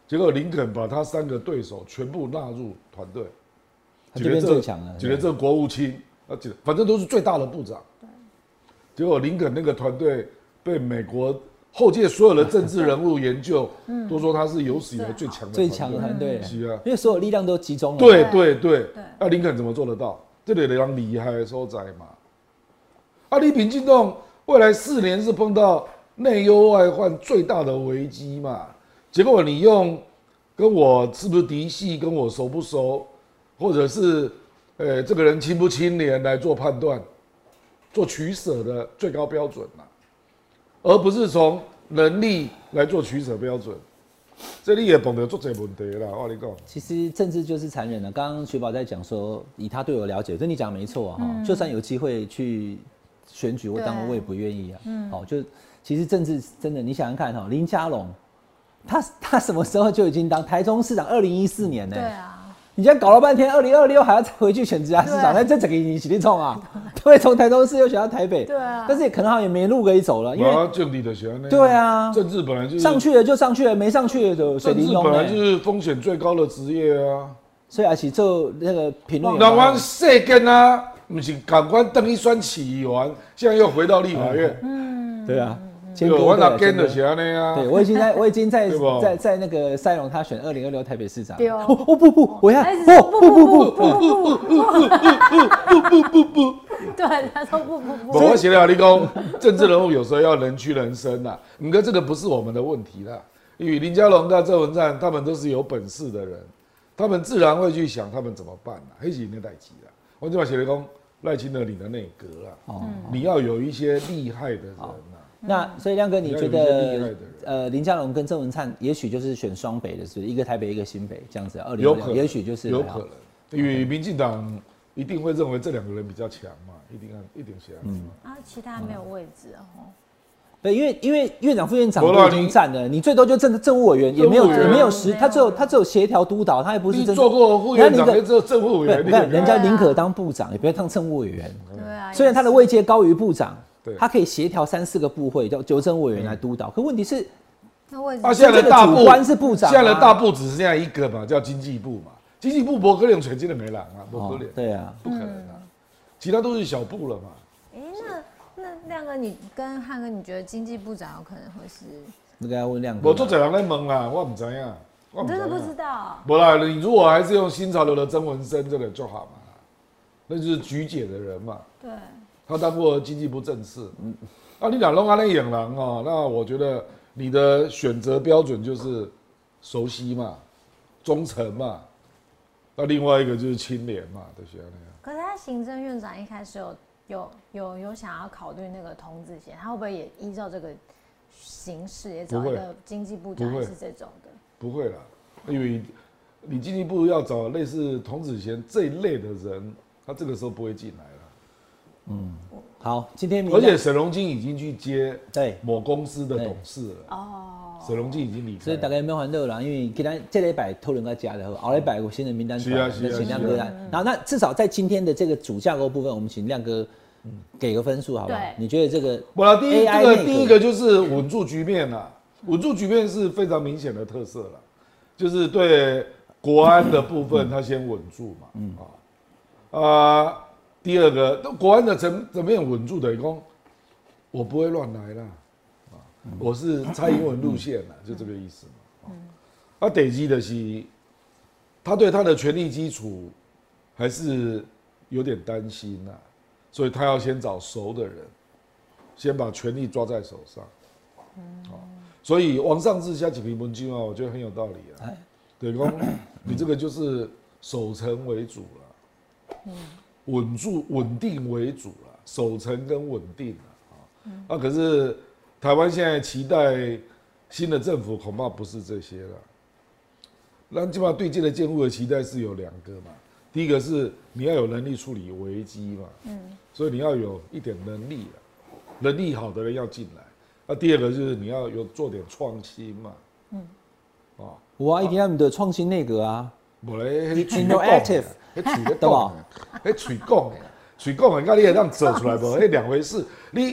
结果林肯把他三个对手全部纳入团队， 他这边最强了， 觉得这个国务卿，啊，反正都是最大的部长。结果林肯那个团队被美国后届所有的政治人物研究，都说他是有史以来最强的最强的团队， 是啊， 因为所有力量都集中了。 对对对，那林肯怎么做得到？这里人厉害的所在嘛。啊，你民进党未来四年是碰到内忧外患最大的危机嘛？结果你用跟我是不是嫡系，跟我熟不熟，或者是呃这个人清不清廉来做判断，做取舍的最高标准嘛，而不是从能力来做取舍标准。这里也碰到做这问题啦，我跟你讲。 其实政治就是残忍的。刚刚雪宝在讲说，以他对我了解，这你讲没错啊、嗯。就算有机会去选举或当官，我也不愿意啊。嗯，好，就其实政治真的，你想想看哈，林佳龙，他他什么时候就已经当台中市长？二零一四年呢、欸。对啊。你现在搞了半天，二零二六还要再回去选直辖市长，那这整个你起立冲啊，对，从台中市又选到台北，对啊，但是也可能好像也没路可以走了，因为政治的选那对啊， 政治本来就是上去了就上去了，没上去了就水泥政治本来就是风险最高的职业啊， 所以而且做那个评论员， 台湾世根啊，不是赶快登一选市议员，现在又回到立法院， 嗯，对啊。 对，我那跟的是安尼啊。 对，我已经在，我已经在在在那个塞隆他选二零二六台北市长。对哦。哦不不，我要不不不不不不不不不不不。对，他说不不不。 我写了你讲，政治人物有时候要人屈人伸呐。你看这个不是我们的问题啦，因为林佳龙跟郑文灿他们都是有本事的人，他们自然会去想他们怎么办啦，黑是那代志啦。我就把写了讲赖清德你的内阁啦，哦，你要有一些厉害的人啦。 那所以亮哥，你觉得呃林佳龙跟郑文灿也许就是选双北的，是不是一个台北一个新北这样子？二零二六也许就是有可能，因为民进党一定会认为这两个人比较强嘛，一定一定强。嗯啊，其他没有位置哦。 对，因为因为院长副院长都已经占了，你最多就政政务委员，也没有也没有实，他只有他只有协调督导，他也不是真做过副院长，只有政务委员。 你看人家宁可当部长，也不要当政务委员。对啊，虽然他的位阶高于部长。他可以协调三四个部会，叫纠正委员来督导。可问题是， 啊，现在的大部官是部长， 现在的大部只剩下一个嘛，叫经济部嘛。经济部不可能全进的没人啊，不可能。 对啊， 不可能啊，其他都是小部了嘛。 哎，那那亮哥，你跟汉哥，你觉得经济部长有可能会是？ 那个要问亮哥。 我做这人在问啦，我不知呀。 你真的不知道？ 不啦，你如果还是用新潮流的曾文生这个就好嘛，那就是菊姐的人嘛。 对。 他当过经济部政事，嗯，啊，你俩弄安那演狼啊，那我觉得你的选择标准就是熟悉嘛，忠诚嘛，那另外一个就是清廉嘛，就是那样。 可是他行政院长一开始有有有有想要考虑那个童子贤，他会不会也依照这个形式也找一个经济部长，还是这种的？ 不会啦，因为你经济部要找类似童子贤这一类的人，他这个时候不会进来了。 嗯，好，今天而且沈荣金已经去接对某公司的董事了哦，沈荣金已经离开， 所以大家没有烦恼啦，因为今天这礼拜讨论到家的，后礼拜有新的名单出来，那请亮哥来。然后那至少在今天的这个主架构部分，我们请亮哥给个分数，好不好？你觉得这个？ 我第一这个第一个就是稳住局面啦，稳住局面是非常明显的特色啦，就是对国安的部分，他先稳住嘛，嗯啊啊。第二个，国安的层层面稳住的，讲我不会乱来啦，啊，我是蔡英文路线啦，就这个意思嘛。啊，第二的是，他对他的权力基础还是有点担心呐，所以他要先找熟的人，先把权力抓在手上。啊，所以往上至下几篇文章啊，我觉得很有道理啊。对，讲你这个就是守成为主了。嗯。稳住、稳定为主了，守成跟稳定了啊。那可是台湾现在期待新的政府，恐怕不是这些了。那基本上对这个建物的期待是有两个嘛，第一个是你要有能力处理危机嘛，嗯，所以你要有一点能力了，能力好的人要进来。那第二个就是你要有做点创新嘛，嗯， 啊，我一定要你的创新内阁啊， 无咧 ，innovative。 迄嘴咧讲，迄嘴讲的，嘴讲的，甲你会当做出来无？迄两回事。你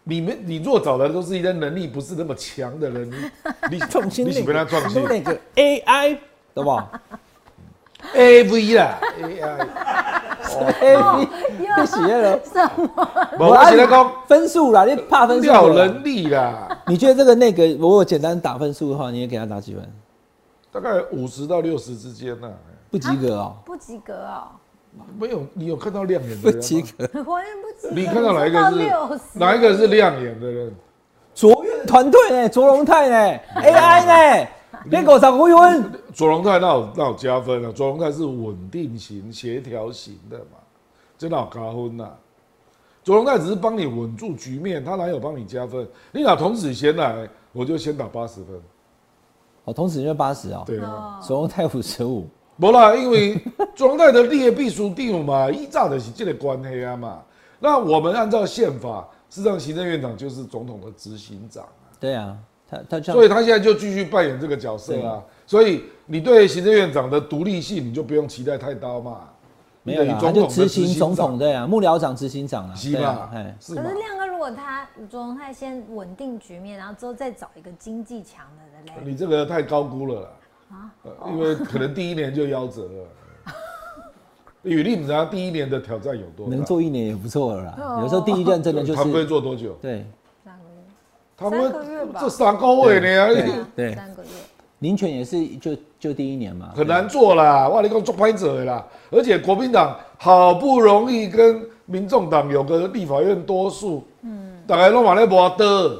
你们你如果找的都是一些能力不是那么强的人，你你创新你喜欢他创新那个 A I 对吧 ？A V 啦 ，A I， ？A V 你写了什么？ 我现在讲分数啦，你怕分数有能力啦。 你觉得这个那个，如果简单打分数的话，你也给他打几分？ 大概五十到六十之间呐、啊， 不及格哦。 不及格哦。 没有，你有看到亮眼的不人吗？ 及格。 完全不及格。 你看到哪一个是哪一个是亮眼的人？ 卓越团队呢？卓荣泰呢 ？A I 呢？连狗长不分。 卓荣泰那有那有加分啊，卓荣泰是稳定型、协调型的嘛，真的有加分呐、啊。卓荣泰只是帮你稳住局面，他哪有帮你加分？你拿童子贤来，我就先打八十分。 哦，同时就八十哦。 对啊， 卓荣泰五十五。 没啦，因为卓荣泰的列秘书长嘛，依照的是这个关系啊嘛。那我们按照宪法，事实上行政院长就是总统的执行长啊。 对啊，他他所以他现在就继续扮演这个角色啊。所以你对行政院长的独立性，你就不用期待太高嘛。 没有啦，他就执行总统对啊，幕僚长、执行长啊， 是吧？ 是可是亮哥，如果他卓荣泰先稳定局面，然后之后再找一个经济强的人嘞， 你这个太高估了啦。啊，因为可能第一年就夭折了。因为你不知道第一年的挑战有多大， 能做一年也不错了啦。有时候第一任真的就是。 唐辉做多久？ 对， 三个月。三个月吧。 这三个月呢？ 对， 三个月。 林权也是就就第一年嘛， 很难做啦。我跟你讲做拍者啦，而且国民党好不容易跟民众党有个立法院多数，嗯，大概都往那无得。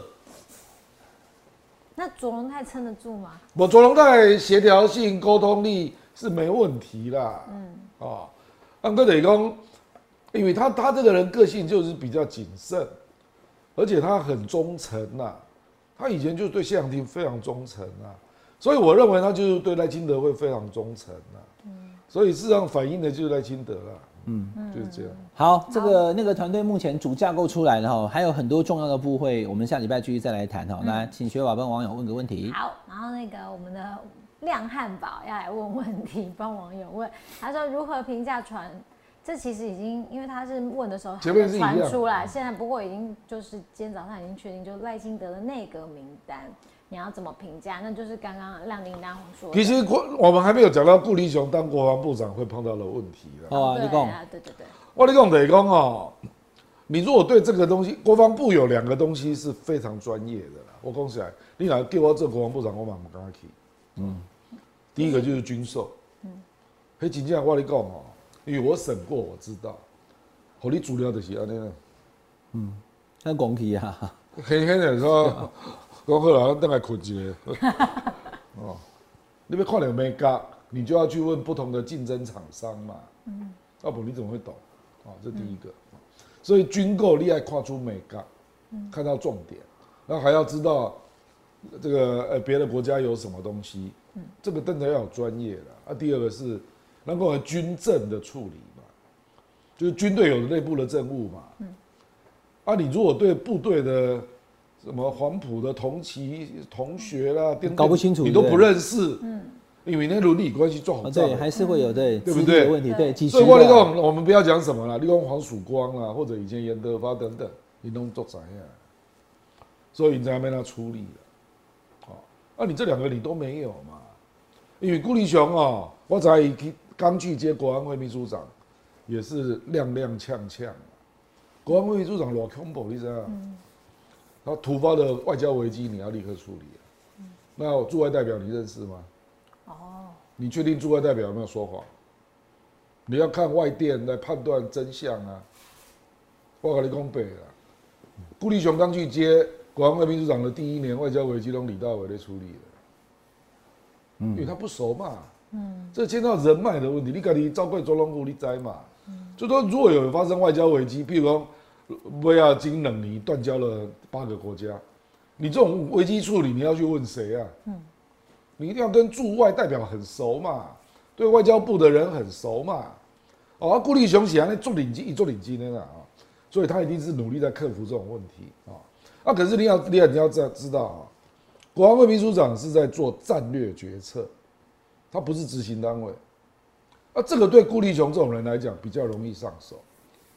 那卓荣泰撑得住吗？ 我卓荣泰协调性、沟通力是没问题啦。嗯，哦，按哥得讲，因为他他这个人个性就是比较谨慎，而且他很忠诚呐。他以前就对谢长廷非常忠诚啊，所以我认为他就是对赖清德会非常忠诚呐。嗯，所以事实上反映的就是赖清德啦。嗯，就是这样。 好，这个那个团队目前主架构出来了哈，还有很多重要的部会，我们下礼拜继续再来谈哈。来，请学法帮网友问个问题。 好，然后那个我们的亮汉堡要来问问题，帮网友问，他说如何评价传？这其实已经，因为他是问的时候还没传出来，现在不过已经就是今天早上已经确定，就是赖清德的内阁名单。你要怎么评价？那就是刚刚亮叮当说的。 其实我们还没有讲到顾立雄当国防部长会碰到的问题了。 哦、啊，你讲。 对对对。 我跟你讲，得讲哦，你如果对这个东西，国防部有两个东西是非常专业的啦。我讲起来，你来叫我做国防部长，我嘛不敢去。嗯。第一个就是军售。嗯。迄真正我跟你讲哦，因为我审过，我知道，互你资料就是安尼啦。 嗯。那讲起啊。 轻轻的说。讲好了，等下困一下。哦，你要看到美角，你就要去问不同的竞争厂商嘛。嗯。要不你怎么会懂？啊、哦，这第一个。嗯、所以军购你要看出美角，看到重点，然后还要知道这个呃别的国家有什么东西。嗯。这个真的要有专业的。啊，第二个是能够军政的处理嘛，就是军队有内部的政务嘛。嗯。啊，你如果对部队的什么黄埔的同期同学啦， 搞不清楚， 你都不认识，嗯，因为那伦理关系做好， 对，还是会有对， 对不对？ 问题对， 所以我你讲，我们不要讲什么啦，你讲黄曙光啦，或者以前严德发等等，你都做怎样？所以你才没他处理了，哦，啊，你这两个你都没有嘛？因为顾立雄哦，我才刚去接国安会秘书长，也是踉踉跄跄，国安会秘书长多恐怖，你知道？嗯。然后突发的外交危机，你要立刻处理啊。嗯、那驻外代表你认识吗？哦。你确定驻外代表有没有说谎？你要看外电来判断真相啊。我跟你讲白了，顾立雄刚去接国安会秘书长的第一年，外交危机都李大伟在处理的。嗯。因为他不熟嘛。嗯。这牵到人脉的问题，你自己照顾中龙部，你知嘛？嗯。就说如果有发生外交危机，譬如说。威尔金冷尼断交了八个国家，你这种危机处理你要去问谁啊？嗯，你一定要跟驻外代表很熟嘛，对外交部的人很熟嘛。哦，顾立雄喜欢那做领机，一做领机那个啊，所以他一定是努力在克服这种问题啊。啊，可是你要你要你要知道啊，国安会秘书长是在做战略决策，他不是执行单位。啊，这个对顾立雄这种人来讲比较容易上手。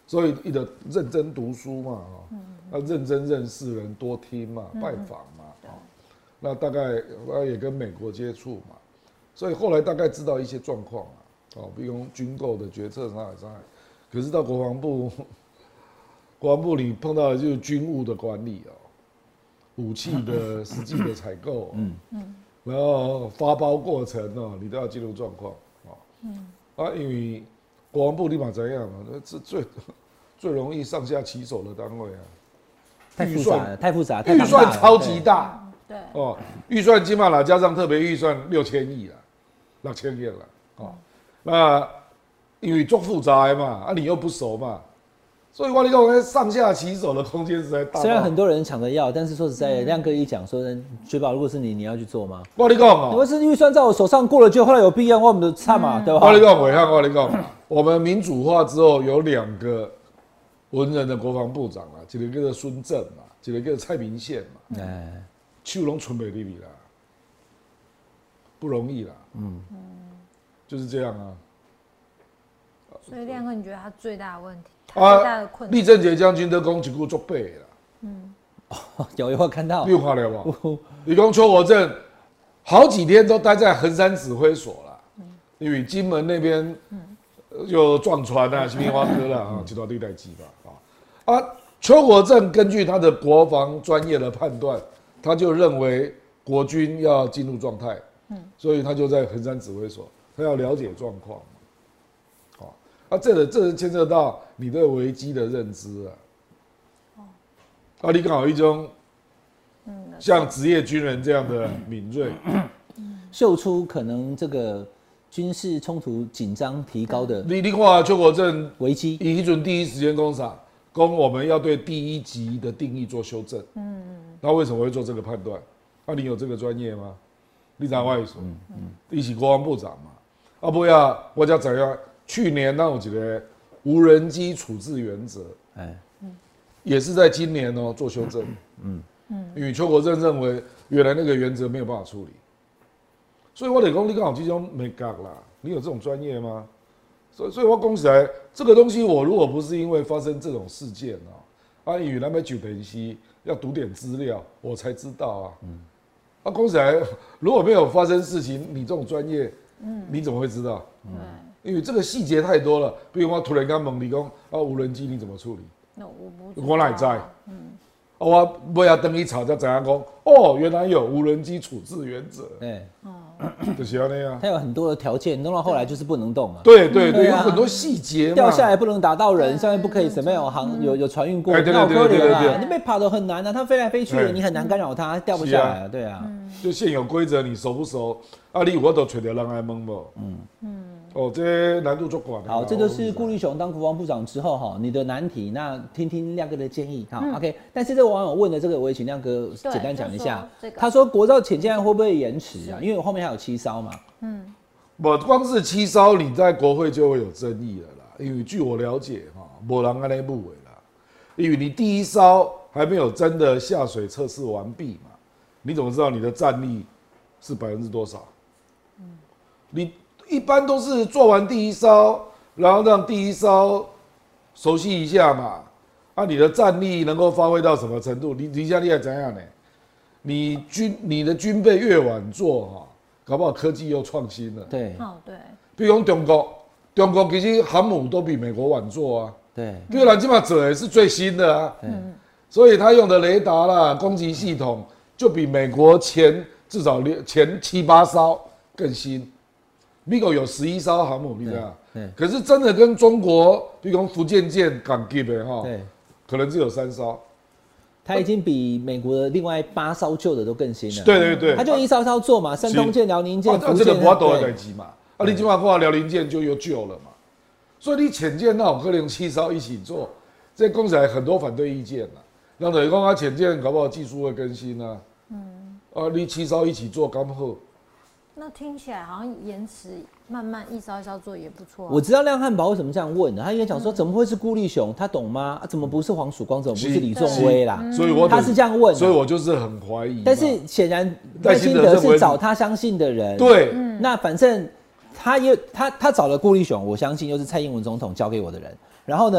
所以一直认真读书嘛，哦，要认真认识人，多听嘛，拜访嘛，哦，那大概也跟美国接触嘛，所以后来大概知道一些状况啊，哦，比如军购的决策上海上海，可是到国防部，国防部你碰到的就是军务的管理哦，武器的实际的采购，嗯嗯，然后发包过程哦，你都要进入状况，哦，嗯，啊，因为国防部立马怎样嘛，这最最容易上下其手的单位啊， 太复杂了，太复杂， 预算超级大， 对， 哦，预算起码啦，加上特别预算六千亿了，六千亿了，哦，那因为做复杂的嘛，啊，你又不熟嘛。所以我跟你讲，上下其手的空间实在大。 虽然很多人抢着要，但是说实在，亮哥一讲说，雪宝，如果是你，你要去做吗？ 我跟你讲哦， 如果是预算在我手上过了，就后来有必要，我们就差嘛，对吧？ 我跟你讲，伟汉，我跟你讲，我们民主化之后有两个文人的国防部长啊，一个叫做孙正嘛，一个叫做蔡明宪嘛，哎，手拢存袂入去啦，不容易啦，嗯，就是这样啊。 所以亮哥，你觉得他最大的问题？啊， 李正杰将军都讲一句足白啦。 嗯， 有有看到？ 你有看到无？你讲邱国正好几天都待在衡山指挥所了，嗯、因为金门那边有撞船啊、新民花科啦啊，几大对待机吧啊。啊，邱国正根据他的国防专业的判断，他就认为国军要进入状态，嗯，所以他就在衡山指挥所，他要了解状况。啊，这个这是牵涉到你对危机的认知啊。哦，啊，你刚好一种，像职业军人这样的敏锐， 嗅出可能这个军事冲突紧张提高的。 你你看邱国正危机， 以准第一时间攻啥？攻我们要对第一级的定义做修正。嗯嗯。那为什么会做这个判断？那、啊、你有这个专业吗？你知道我意思？嗯嗯。一起国防部长嘛，啊不要，我叫怎样？去年那有一个无人机处置原则，哎，也是在今年哦、喔、做修正，嗯嗯，因为邱国正认为原来那个原则没有办法处理，所以我得讲你刚好这种没搞啦，你有这种专业吗？所以所以我讲起来，这个东西我如果不是因为发生这种事件啊，啊，因为那边九等西要读点资料，我才知道啊，嗯，啊，讲起来如果没有发生事情，你这种专业，嗯，你怎么会知道？嗯。因为这个细节太多了，比如我突然间问你讲啊，无人机你怎么处理？ 那我不， 我哪知？嗯，我尾要等你查才知影讲，哦，原来有无人机处置原则。哎，哦，就是这样。 它有很多的条件，弄到后来就是不能动了。 对对对，有很多细节嘛。 掉下来不能打到人，下面不可以什么有航有有船运过，那可怜啊！你被跑得很难啊，它飞来飞去，你很难干扰它，掉不下来啊。对啊， 就现有规则，你熟不熟？啊，你我都找到人来问无？嗯嗯。哦，这难度足高。 好，这就是顾立雄当国防部长之后哈，你的难题，那听听亮哥的建议哈、嗯、，OK。但是这个网友问的这个，我也请亮哥简单讲一下。这个、他说国造潜舰案会不会延迟啊？因为我后面还有七艘嘛。嗯， 不光是七艘，你在国会就会有争议了啦。因为据我了解哈，没人安尼不为啦。因为你第一艘还没有真的下水测试完毕嘛，你怎么知道你的战力是百分之多少？嗯，你。一般都是做完第一艘，然后让第一艘熟悉一下嘛。啊，你的战力能够发挥到什么程度？你你现在怎样呢？你军你的军备越晚做哈，搞不好科技又创新了。 对， 哦对。 比如中国，中国其实航母都比美国晚做啊。 对。 比如南京马者也是最新的啊。嗯。所以他用的雷达啦、攻击系统就比美国前至少前七八艘更新。美国有十一艘航母，你知道？可是真的跟中国，比如说福建舰港级的哈，可能只有三艘。 它已经比美国的另外八艘旧的都更新了。 对对对， 它就一艘艘做嘛，山东舰、辽宁舰、福建舰。 这个不要多代机嘛，啊，你起码看辽宁舰就又旧了嘛，所以你潜舰那种可能七艘一起做，这讲起来很多反对意见啦。那等于讲它潜舰搞不好技术会更新啊，嗯，啊，你七艘一起做刚好。 那听起来好像延迟慢慢一艘一艘做也不错、啊。 我知道亮汉堡为什么这样问的，他应该讲说怎么会是顾立雄，他懂吗？啊、怎么不是黄曙光？怎么不是李仲威啦？ 所以我他是这样问， 所以我就是很怀疑。 但是显然赖清德是找他相信的人， 对， 嗯、那反正他也他他找了顾立雄，我相信又是蔡英文总统交给我的人。然后呢，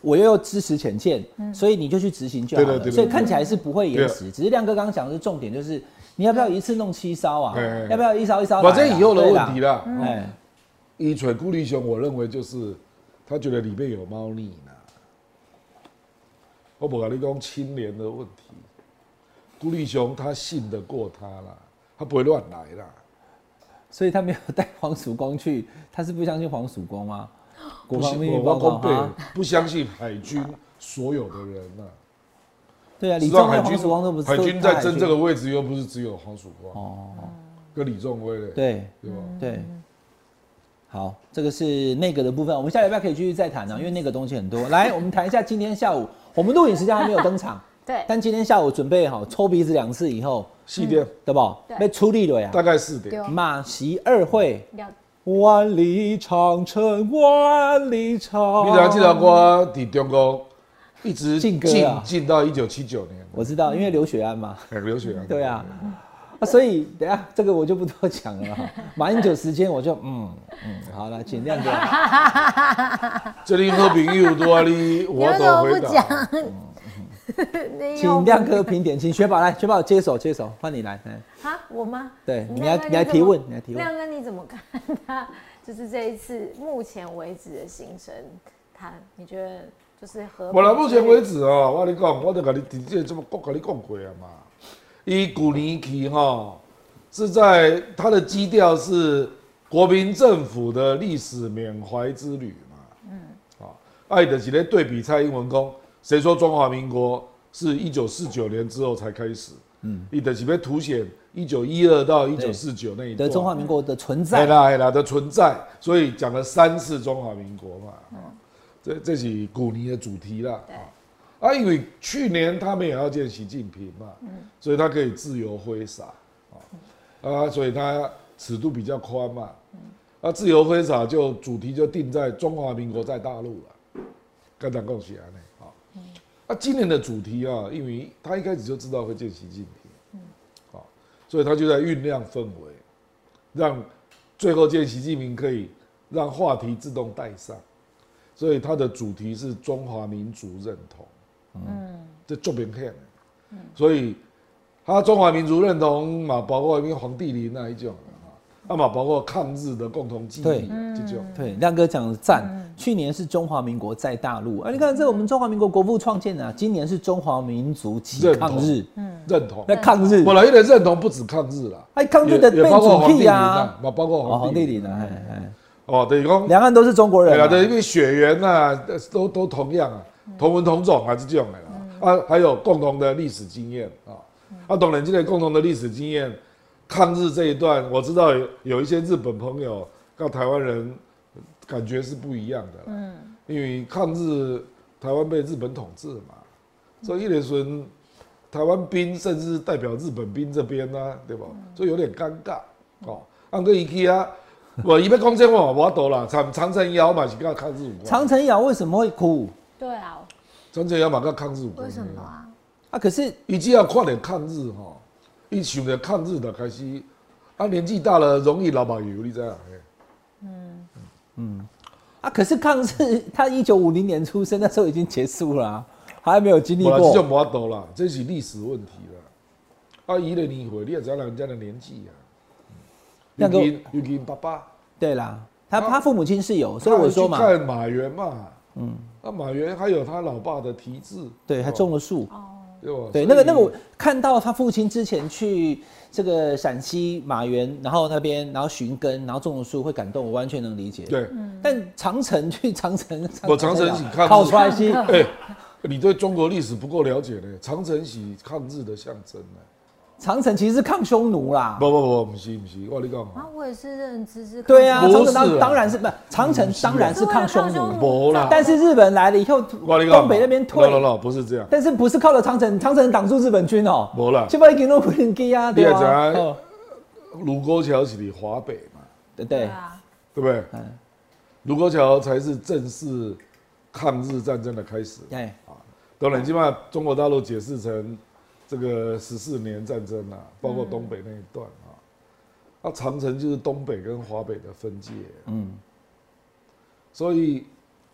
我又支持潜舰，嗯、所以你就去执行就好了。对对对对，所以看起来是不会延迟，只是亮哥刚刚讲的重点就是你要不要一次弄七艘啊？嗯、要不要一艘一艘？ 反正以后的问题啦。哎，以锤顾立雄，我认为就是他觉得里面有猫腻呢。我不跟你讲清廉的问题，顾立雄他信得过他啦，他不会乱来啦。 所以他没有带黄曙光去，他是不相信黄曙光吗？ 国防秘密报告不相信海军所有的人呐、啊。 对啊，李仲威、黄曙光都不是。 海军在争这个位置，又不是只有黄曙光哦，跟李仲威嘞。 对对吧？对。好，这个是内阁的部分，我们下礼拜可以继续再谈啊，因为那个东西很多。来，我们谈一下今天下午，我们录影时间还没有登场。 对， 但今天下午准备好抽鼻子两次以后， 四点对不？被处理了呀。 大概四点。 马习二会，万里长城万里长。 你知道这条歌在中国一直进进进到一九七九年。 我知道，因为刘雪庵嘛。 刘雪庵。 对啊。啊，所以等一下这个我就不多讲了哈。马英九时间我就嗯嗯好了，尽量讲。 这里好朋友多你我都回答。 请亮哥评点，请雪宝来，雪宝接手接手，换你来。 啊，我吗？ 对，你来你来提问，你来提问。 亮哥你怎么看他？就是这一次目前为止的行程，他你觉得就是和？ 我来目前为止哦，我跟你讲，我就跟你直接这么跟跟你讲过啊嘛。伊古尼奇哈是在他的基调是国民政府的历史缅怀之旅嘛。嗯。啊，爱的是咧对比蔡英文讲。谁说中华民国是一九四九年之后才开始？嗯，你的是要凸显一九一二到一九四九那一段的中华民国的存在， 哎啦哎啦的存在，所以讲了三次中华民国嘛，嗯、这这是古尼的主题啦。啊，因为去年他们也要见习近平嘛，嗯、所以他可以自由挥洒啊，啊，所以他尺度比较宽嘛，嗯、啊，自由挥洒就主题就定在中华民国在大陆了，跟咱讲是安尼。啊，今年的主题啊，因为他一开始就知道会见习近平，嗯，好，所以他就在酝酿氛围，让最后见习近平可以让话题自动带上，所以他的主题是中华民族认同，嗯，这做明显，嗯，所以他中华民族认同嘛，包括因为黄帝陵那一种啊嘛，包括抗日的共同记忆这种， 对，亮哥讲的赞。去年是中华民国在大陆啊，你看这我们中华民国国父创建啊，今年是中华民族起抗日， 嗯，认同， 在抗日， 本来有点认同不止抗日啦， 哎，抗日的被主题啊， 包括黄帝陵啊，哎哎， 哦，等于讲两岸都是中国人， 对啊，对，因为血缘啊，都都同样啊，同文同种还是这种的啦，啊，还有共同的历史经验啊，啊，当然这个共同的历史经验，抗日这一段，我知道有有一些日本朋友跟台湾人感觉是不一样的，嗯。因为抗日，台湾被日本统治嘛，所以一连孙台湾兵甚至代表日本兵这边啊，对吧？所以有点尴尬哦。按个伊去啊，我伊要讲这话我懂啦。长长城谣嘛是跟抗日有关。 长城谣为什么会哭？ 对啊， 长城谣嘛跟抗日有关。 为什么啊？ 啊，可是伊只要看点抗日哈，伊想着抗日的开始，啊年纪大了容易老把油，你知道？嗯嗯。啊！可是抗日，他一九五零年出生，那时候已经结束了、啊，还没有经历过。 这就没多啦，这是历史问题了。啊，伊的年岁，你也知道人家的年纪啊。尤其尤其爸爸。 对啦，他他父母亲是有，所以我说嘛。 看马原嘛，嗯，那马原还有他老爸的题字， 对，还种了树。哦。 对吧？ 对，那个那个，我看到他父亲之前去这个陕西马原，然后那边然后寻根，然后种了树，会感动，我完全能理解。 对， 但长城去长城， 我长城是抗日靠出来是， 哎，你对中国历史不够了解呢。长城是抗日的象征呢。 长城其实是抗匈奴啦。 不不不，不是不是，我跟你讲啊，我也是认知是。 对啊，长城当当然是不，长城当然是抗匈奴。 不啦。 但是日本来了以后，东北那边退。 no no no， 不是这样。 但是不是靠着长城，长城挡住日本军哦。 不啦。 现在已经都不能给啊，对吧？ 卢沟桥是你华北嘛？ 对对。 对不对？嗯。卢沟桥才是正式抗日战争的开始。对。啊，当然，基本上中国大陆解释成。这个十四年战争啊，包括东北那一段啊，那、嗯啊、长城就是东北跟华北的分界，嗯，所以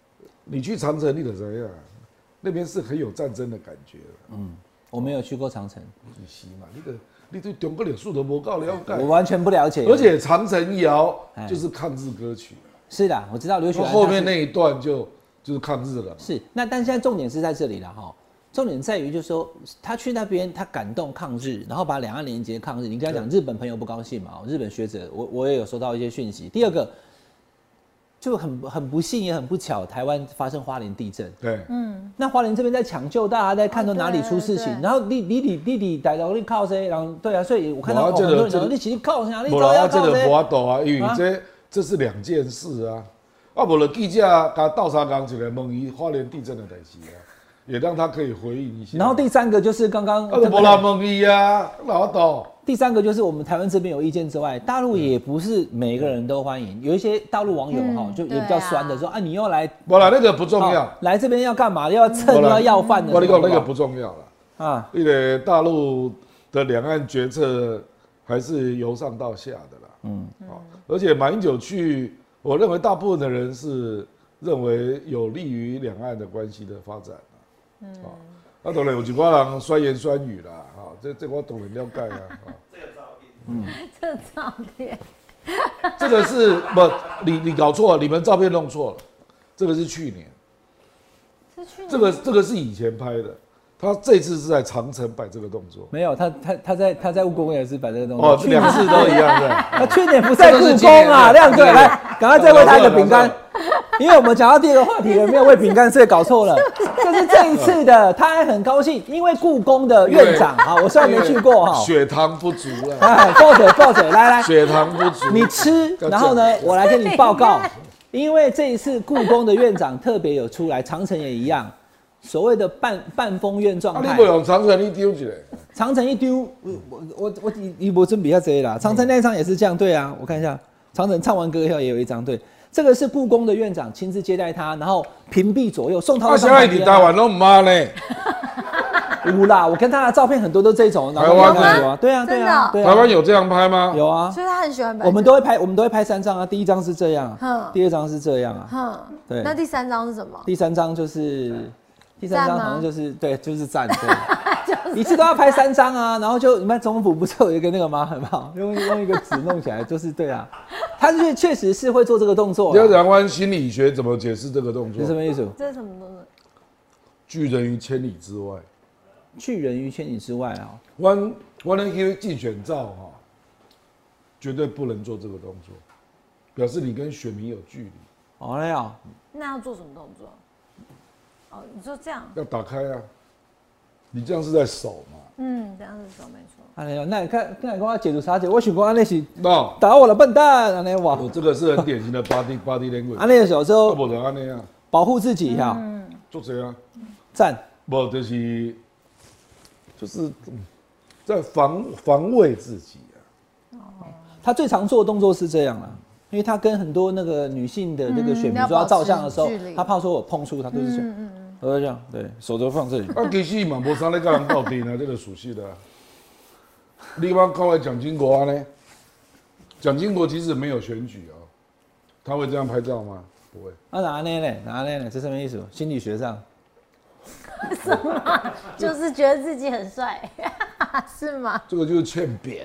你去长城，你得怎样？那边是很有战争的感觉的。 嗯，我没有去过长城。 你是嘛？你个你对中国历史都不够了解， 我完全不了解。 而且长城谣就是抗日歌曲。 是的，我知道刘雪兰后面那一段就就是抗日了。 是，那但现在重点是在这里了哈。重点在于，就是说他去那边，他感动抗日，然后把两岸连接抗日。你跟他讲，日本朋友不高兴嘛？日本学者，我我也有收到一些讯息。第二个，就很很不幸也很不巧，台湾发生花莲地震。 对， 嗯，那花莲这边在抢救，大家在看到哪里出事情，然后你你你你你逮到你靠谁？然后对啊，所以我看到很多人讲，你其实靠谁？你找要靠谁？ 这个无法度啊，因为这这是两件事啊。啊，无了记者甲倒三工一来问伊花莲地震的代志啊。也让他可以回应一下。 然后第三个就是刚刚， 啊，没人问伊啊，哪懂？ 第三个就是我们台湾这边有意见之外，大陆也不是每个人都欢迎，有一些大陆网友哈、嗯、就也比较酸的说啊，你又来， 不啦，那个不重要， 来这边要干嘛？要蹭又要要饭的。 我跟你讲，那个不重要了啊， 因为大陆的两岸决策还是由上到下的啦。嗯，好，而且马英九去，我认为大部分的人是认为有利于两岸的关系的发展。嗯，啊，当然有一挂人酸言酸语啦，哈，这这我懂人了解啊。这个照片，嗯， 这照片， 这个是不，你你搞错了，你们照片弄错了，这个是去年， 是去年， 这个这个是以前拍的，他这次是在长城摆这个动作， 没有，他他他在他在故宫也是摆这个动作， 哦，两次都一样的。 他去年不在故宫啊，亮哥来，赶快再喂他一个饼干。因为我们讲到第二个话题了，没有喂饼干，所以搞错了。就是这一次的，他还很高兴，因为故宫的院长啊，我虽然没去过哈， 血糖不足了。 哎，抱着抱着，来来， 血糖不足， 你吃，然后呢，我来跟你报告，因为这一次故宫的院长特别有出来，长城也一样，所谓的半半封院状态。 啊，你不用长城你丢起来， 长城一丢，我我我你你我准比较这啦，长城那一场也是这样，对啊，我看一下，长城唱完歌以后也有一张，对。这个是故宫的院长亲自接待他，然后屏蔽左右，送他。 他现在你台湾都唔骂呢？ 有啦，我跟他的照片很多都这种。 台湾有啊，对啊，对啊，对啊。 台湾有这样拍吗？ 有啊。 所以他很喜欢拍。 我们都会拍，我们都会拍三张啊。第一张是这样，第二张是这样啊。 对。那第三张是什么？ 第三张就是，第三张好像就是对，就是站对。一次都要拍三张啊，然后就你们总统府不是有一个那个吗？很好，用用一个纸弄起来，就是对啊，他确确实是会做这个动作。 要台湾心理学怎么解释这个动作？ 是什么意思？ 这是什么动作？ 拒人于千里之外。 拒人于千里之外啊！ 我我那些竞选照哈，绝对不能做这个动作，表示你跟选民有距离。 哦，那样。 那要做什么动作？哦，你说这样。 要打开啊。你这样是在守嘛？ 嗯，这样是守没错。 哎呀，那你看，那你跟我解读啥解？我想讲安尼是打我了笨蛋，安尼哇！ 我这个是很典型的 body body language。 安尼有时候不能安尼啊， 保护自己哈。 嗯。 做谁啊？ 站。 不就是就是在防防卫自己啊。 哦。他最常做的动作是这样啊，因为他跟很多那个女性的这个选民说要照相的时候，他怕说我碰触他，就是这样。都这样，对，手都放这里。 啊，其实嘛，无啥咧跟人斗阵啊，这个属实的、啊。你刚看完蒋经国呢？蒋经国其实没有选举啊、哦，他会这样拍照吗？不会。 啊，哪呢嘞？哪呢嘞？这什么意思？心理学上？ 什么？就是觉得自己很帅，是吗？ 这个就是欠扁。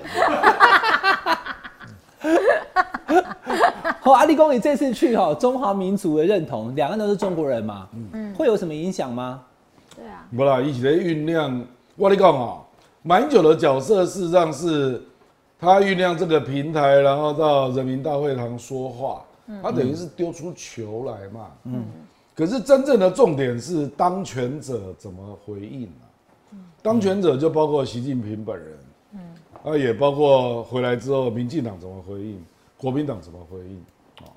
好，阿里公，你这次去哈，中华民族的认同，两岸都是中国人嘛，嗯，会有什么影响吗？ 对啊， 不啦，一起的酝酿，我跟你讲哦，马英九的角色事实上是，他酝酿这个平台，然后到人民大会堂说话，他等于是丢出球来嘛，嗯，可是真正的重点是当权者怎么回应啊？当权者就包括习近平本人，嗯，啊，也包括回来之后民进党怎么回应，国民党怎么回应。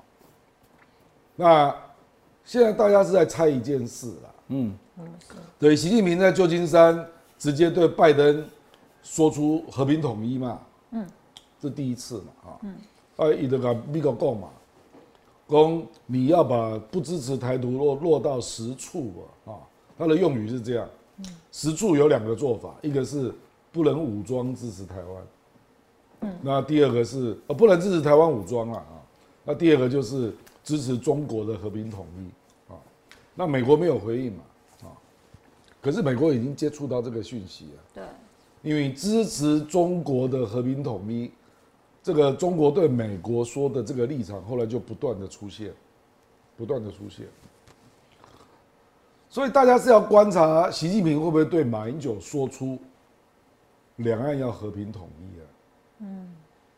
那现在大家是在猜一件事啦，嗯，对，习近平在旧金山直接对拜登说出和平统一嘛，嗯，这第一次嘛，啊，嗯，啊，伊就跟美国讲嘛，讲你要把不支持台独落落到实处啊，他的用语是这样，实处有两个做法，一个是不能武装支持台湾，嗯，那第二个是呃不能支持台湾武装啊，啊，那第二个就是支持中国的和平统一啊， 那美国没有回应嘛，啊，可是美国已经接触到这个讯息了， 对， 因为支持中国的和平统一，这个中国对美国说的这个立场，后来就不断的出现，不断的出现，所以大家是要观察习近平会不会对马英九说出两岸要和平统一啊，嗯，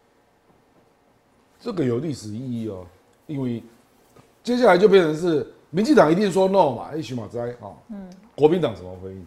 这个有历史意义哦，因为接下来就变成是。民进党一定说 no 嘛，一许马灾啊，嗯，国民党怎么回应？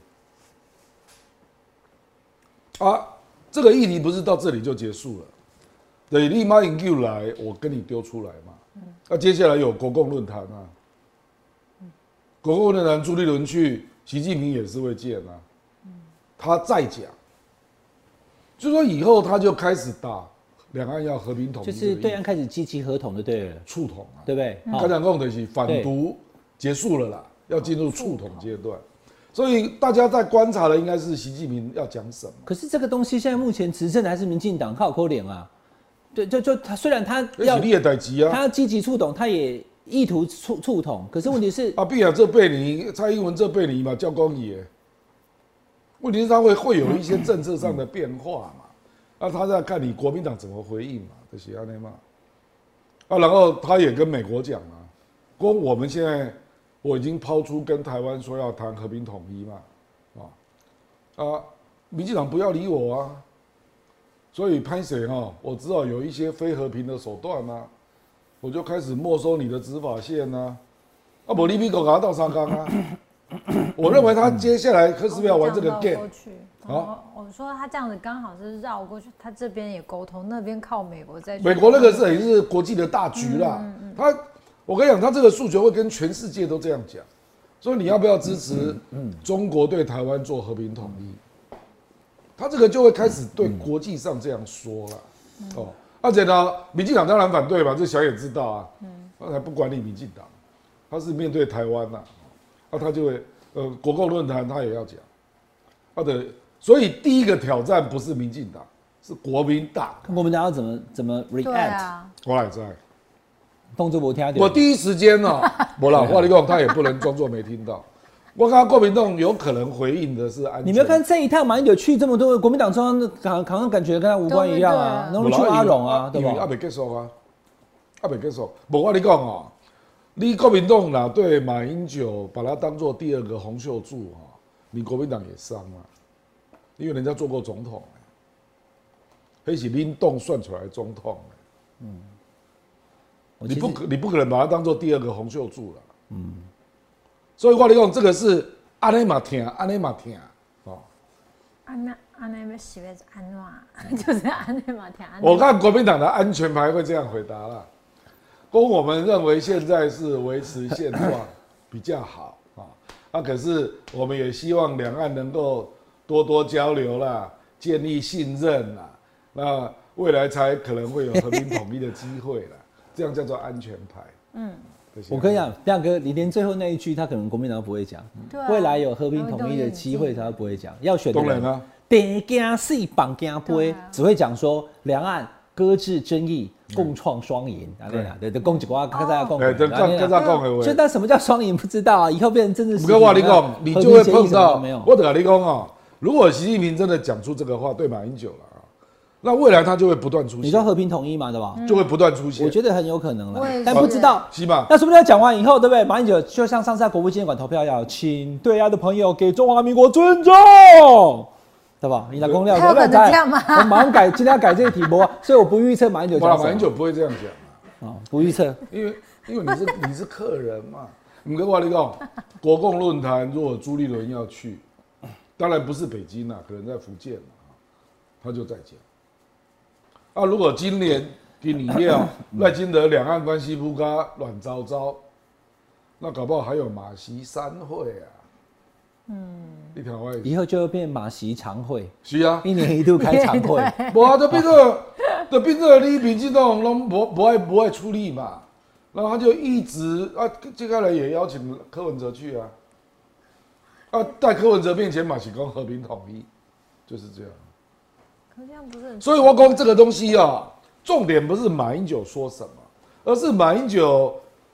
啊，这个议题不是到这里就结束了，对，立马引诱来，我跟你丢出来嘛，嗯，那、啊、接下来有国共论坛啊，嗯、国共论坛朱立伦去，习近平也是会见啊，嗯、他再讲，就说以后他就开始打两岸要和平统一， 就是对岸开始积极合统就对了， 促统啊， 对不对？ 刚讲共的是反独。结束了啦，要进入促统阶段，所以大家在观察的应该是习近平要讲什么。 可是这个东西现在目前执政的还是民进党，靠扣脸啊。对，就就他虽然他要你也代志啊， 他要积极促统，他也意图促促统，可是问题是啊，毕竟这背离蔡英文这背离嘛，叫公爷。问题是他会会有一些政策上的变化嘛，那、啊、他在看你国民党怎么回应嘛，这些安内嘛。啊，然后他也跟美国讲啊，光我们现在。我已经抛出跟台湾说要谈和平统一嘛，啊啊，民进党不要理我啊，所以拍谁哈，我知道有一些非和平的手段啊，我就开始没收你的执法线啊，啊，不，你美国给他到三纲啊，我认为他接下来是不是要玩这个 game？ 啊，我说他这样子刚好是绕过去，他这边也沟通，那边靠美国在。 美国那个是也是国际的大局啦，嗯嗯嗯他。我跟你讲，他这个诉求会跟全世界都这样讲，所以你要不要支持中国对台湾做和平统一？他这个就会开始对国际上这样说了。哦，而且呢，民进党当然反对嘛，这小也知道啊，他才不管你民进党，他是面对台湾呐，那他就会呃国共论坛他也要讲，他的所以第一个挑战不是民进党，是国民党。 国民党要怎么怎么 react？ 啊、 我来在。 动作没听到。 我第一时间哦，没啦，话你讲他也不能装作没听到。我看国民党有可能回应的是安全。 你没有看这一趟马英九去这么多，国民党中央好像感觉跟他无关一样啊，然后去阿荣啊，对吧？ 因为还没结束啊，还没结束。不，我跟你讲哦，你国民党啦对马英九把他当做第二个洪秀柱哈，你国民党也伤啊，因为人家做过总统，那是民党算出来的总统，嗯。你不可，你不可能把它当做第二个洪秀柱了。嗯，所以我跟你讲，这个是安内马听，安内马听哦。 安内安内要喜欢安怎，就是安内马听。 我看国民党的安全牌会这样回答啦。公我们认为现在是维持现状比较好啊，啊，可是我们也希望两岸能够多多交流啦，建立信任啦，那未来才可能会有和平统一的机会啦。这样叫做安全牌。嗯， 我跟你讲，亮哥，你连最后那一句，他可能国民党不会讲。对、啊，未来有和平统一的机会，他不会讲。要选的人， 当然啊， 电惊死绑惊杯，只会讲说两岸搁置争议，共创双赢。啊，对啦，对对，共几瓜，刚才共， 对，跟跟跟讲的话。 所以，但什么叫双赢不知道啊？以后变成真的是。 不跟我你讲，你就会碰到。我等下你讲哦，如果习近平真的讲出这个话，对马英九了。那未来它就会不断出现。 你说和平统一嘛，对吧？ 就会不断出现。 我觉得很有可能了，但不知道。 是吧？ 那是不是要讲完以后，对不对？马英九就像上次在国务监管投票要，请对岸的朋友给中华民国尊重，对吧？你老公料， 他有可能这样吗？ 我马上改，今天要改这个题目，所以我不预测马英九讲什么。 马英九不会这样讲啊，不预测， 因为因为你是你是客人嘛。你跟我你讲，国共论坛如果朱立伦要去，当然不是北京啦，可能在福建啦，他就在讲。啊，如果今年今年要赖清德两岸关系不嘎乱糟糟，那搞不好还有马习三会啊。嗯，一条外以后就会变马习常会。 是啊， 一年一度开常会。 无啊，就变做就变做你民进党拢不不爱不爱出力嘛，然后他就一直啊，接下来也邀请柯文哲去啊。啊，在柯文哲面前马习讲和平统一，就是这样。 这样不是很， 所以我讲这个东西啊，重点不是马英九说什么，而是马英九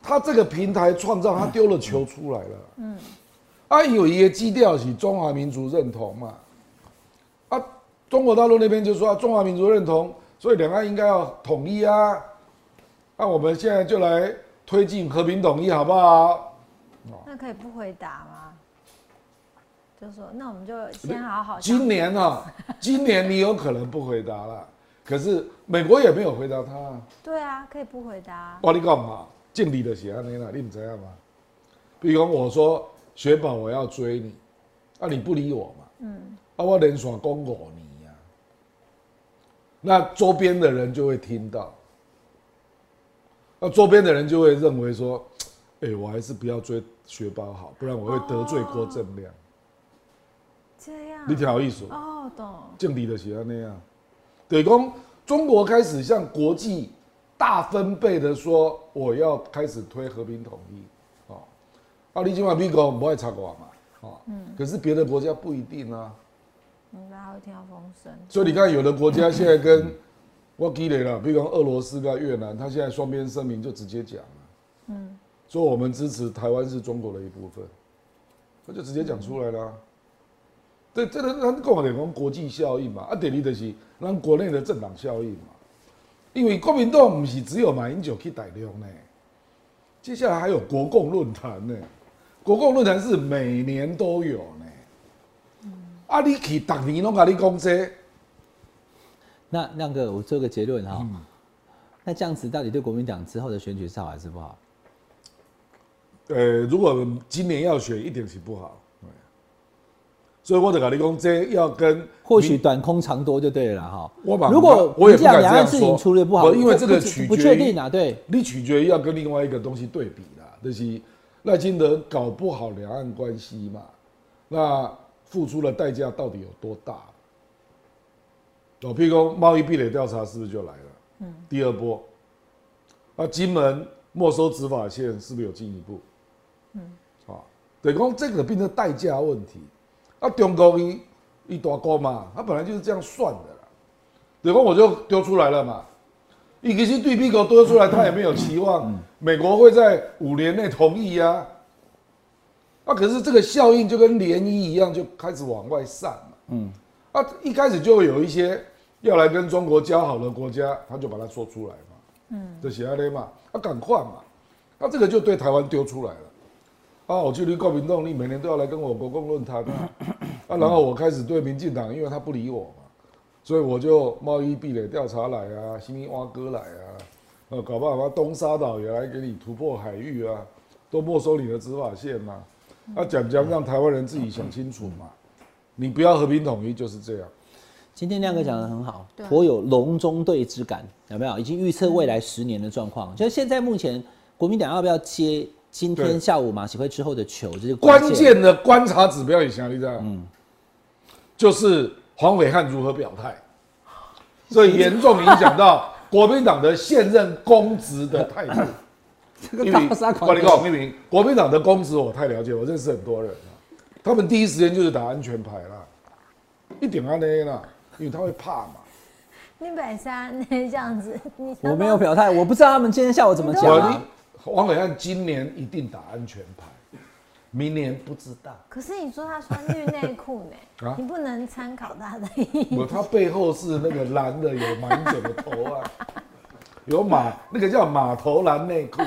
他这个平台创造，他丢了球出来了。嗯，啊，有一个基调是中华民族认同嘛，啊，中国大陆那边就说、啊、中华民族认同，所以两岸应该要统一啊。那、啊、我们现在就来推进和平统一，好不好？ 那可以不回答吗？就说那我们就先好好。 今年啊，今年你有可能不回答了，可是美国也没有回答他、啊。 对啊，可以不回答、啊。 我跟你讲嘛，敬礼的写安尼啦，你不知道吗？比如我说雪宝我要追你，啊你不理我嘛，嗯，啊我连续讲五年呀，那周边的人就会听到，那周边的人就会认为说，哎、欸，我还是不要追雪宝好，不然我会得罪郭正亮。哦这样， 你挺好意思哦，懂。 敬礼的写安尼啊，对公中国开始向国际大分贝的说，我要开始推和平统一，哦，啊，你今晚美国不爱插我嘛，哦，嗯，可是别的国家不一定啊， 嗯，大家会听到风声。 所以你看，有的国家现在跟我记得了，比如说俄罗斯跟越南，他现在双边声明就直接讲了，嗯，说我们支持台湾是中国的一部分，他就直接讲出来了、啊。对，这个咱讲的讲国际效应嘛，啊，第二就是咱国内的政党效应嘛。因为国民党不是只有马英九去台中呢，接下来还有国共论坛呢。国共论坛是每年都有呢。嗯、啊，你去逐年拢甲你讲这。 那亮哥，我做个结论哈、嗯。那这样子到底对国民党之后的选举是好还是不好？ 呃，如果今年要选，一定是不好。所以我就跟你讲，这要跟或许短空长多就对了哈。 我如果我也不敢这样两岸事情处理不好， 因为这个取决于不确定啊，对， 你取决于要跟另外一个东西对比啦，就是赖清德搞不好两岸关系嘛，那付出的代价到底有多大？哦，譬如说贸易壁垒调查是不是就来了？嗯，第二波，那金门没收执法线是不是有进一步？嗯，啊，等于说这个变成代价问题。啊，中国一一大哥嘛，他本来就是这样算的啦。对方我就丢出来了嘛，一其实对美国丢出来，他也没有期望美国会在五年内同意啊。啊，可是这个效应就跟涟漪一样，就开始往外散嘛。嗯，啊，一开始就会有一些要来跟中国交好的国家，他就把它说出来嘛。嗯，就写下来嘛，啊，赶快嘛，啊，这个就对台湾丢出来了。啊，我距离国民党，你每年都要来跟我国共论坛啊，啊，然后我开始对民进党，因为他不理我嘛，所以我就贸易壁垒调查来啊，新一挖哥来啊，呃，搞不好东沙岛也来给你突破海域啊，都没收你的执法线嘛，啊，讲讲让台湾人自己想清楚嘛，你不要和平统一就是这样。 今天亮哥讲得很好，颇有隆中对之感，有没有？已经预测未来十年的状况，就是现在目前国民党要不要接？今天下午马习会之后的球，这是关键的观察指标，以下你知道，嗯，就是黄伟汉如何表态，所以严重影响到国民党的现任公职的态度。 这个大杀狂！ 我跟你讲，明明国民党的公职我太了解，我认识很多人了，他们第一时间就是打安全牌啦，一点安内啦，因为他会怕嘛。 你本身这样子，你我没有表态，我不知道他们今天下午怎么讲啊。 黄伟汉今年一定打安全牌，明年不知道。 可是你说他穿绿内裤呢？啊、你不能参考他的意思。 他背后是那个蓝的，有马英九的头啊，有马那个叫马头蓝内裤。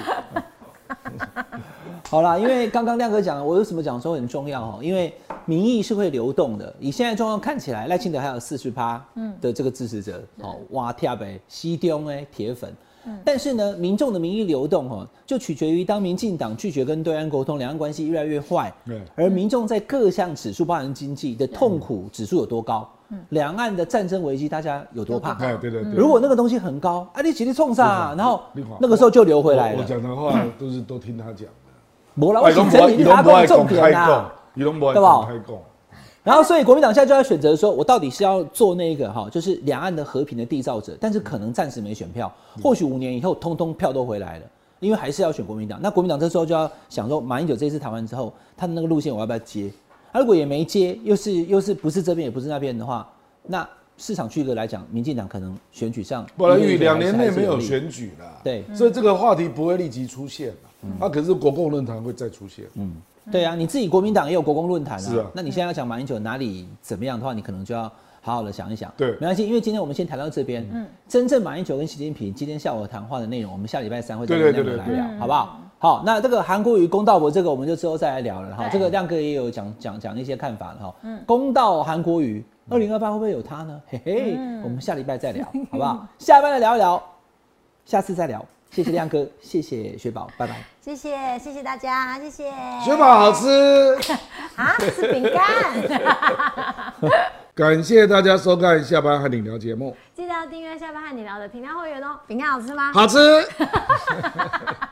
好啦，因为刚刚亮哥讲了，我为什么讲说很重要哦？因为民意是会流动的。以现在状况看起来，赖清德还有四十趴的这个支持者，哦、嗯，哇跳呗，西中哎铁粉。但是呢，民众的民意流动哦，就取决于当民进党拒绝跟对岸沟通，两岸关系越来越坏，而民众在各项指数，包含经济的痛苦指数有多高，两岸的战争危机大家有多怕？ 对对对。 如果那个东西很高，啊，你起立冲啥？然后那个时候就流回来了。 我讲的话都是都听他讲的， 没啦，我请整理他讲重点啦， 对吧？ 然后，所以国民党现在就要选择说，我到底是要做那个哈，就是两岸的和平的缔造者，但是可能暂时没选票，或许五年以后，通通票都回来了，因为还是要选国民党。那国民党这时候就要想说，马英九这次谈完之后，他的那个路线我要不要接？他如果也没接，又是又是不是这边也不是那边的话，那市场区隔来讲，民进党可能选举上， 不然与两年内没有选举啦， 对， 所以这个话题不会立即出现啦。嗯、啊，可是国共论坛会再出现。 嗯，对啊，你自己国民党也有国共论坛啊， 是啊。 那你现在要讲马英九哪里怎么样的话，你可能就要好好的想一想。 对， 没关系，因为今天我们先谈到这边。嗯，真正马英九跟习近平今天下午的谈话的内容，我们下礼拜三会再跟亮哥来聊，好不好？好，那这个韩国瑜公道伯这个我们就之后再来聊了哈。这个亮哥也有讲讲讲一些看法了哈。嗯，公道韩国瑜，二零二八会不会有他呢？嘿嘿，嗯、我们下礼拜再聊，好不好？下礼拜再聊一聊，下次再聊。谢谢亮哥，谢谢雪宝，拜拜。 谢谢谢谢大家，谢谢。 雪宝好吃啊，是饼干。 感谢大家收看下班和你聊节目， 记得要订阅下班和你聊的频道会员哦。饼干好吃吗？ 好吃。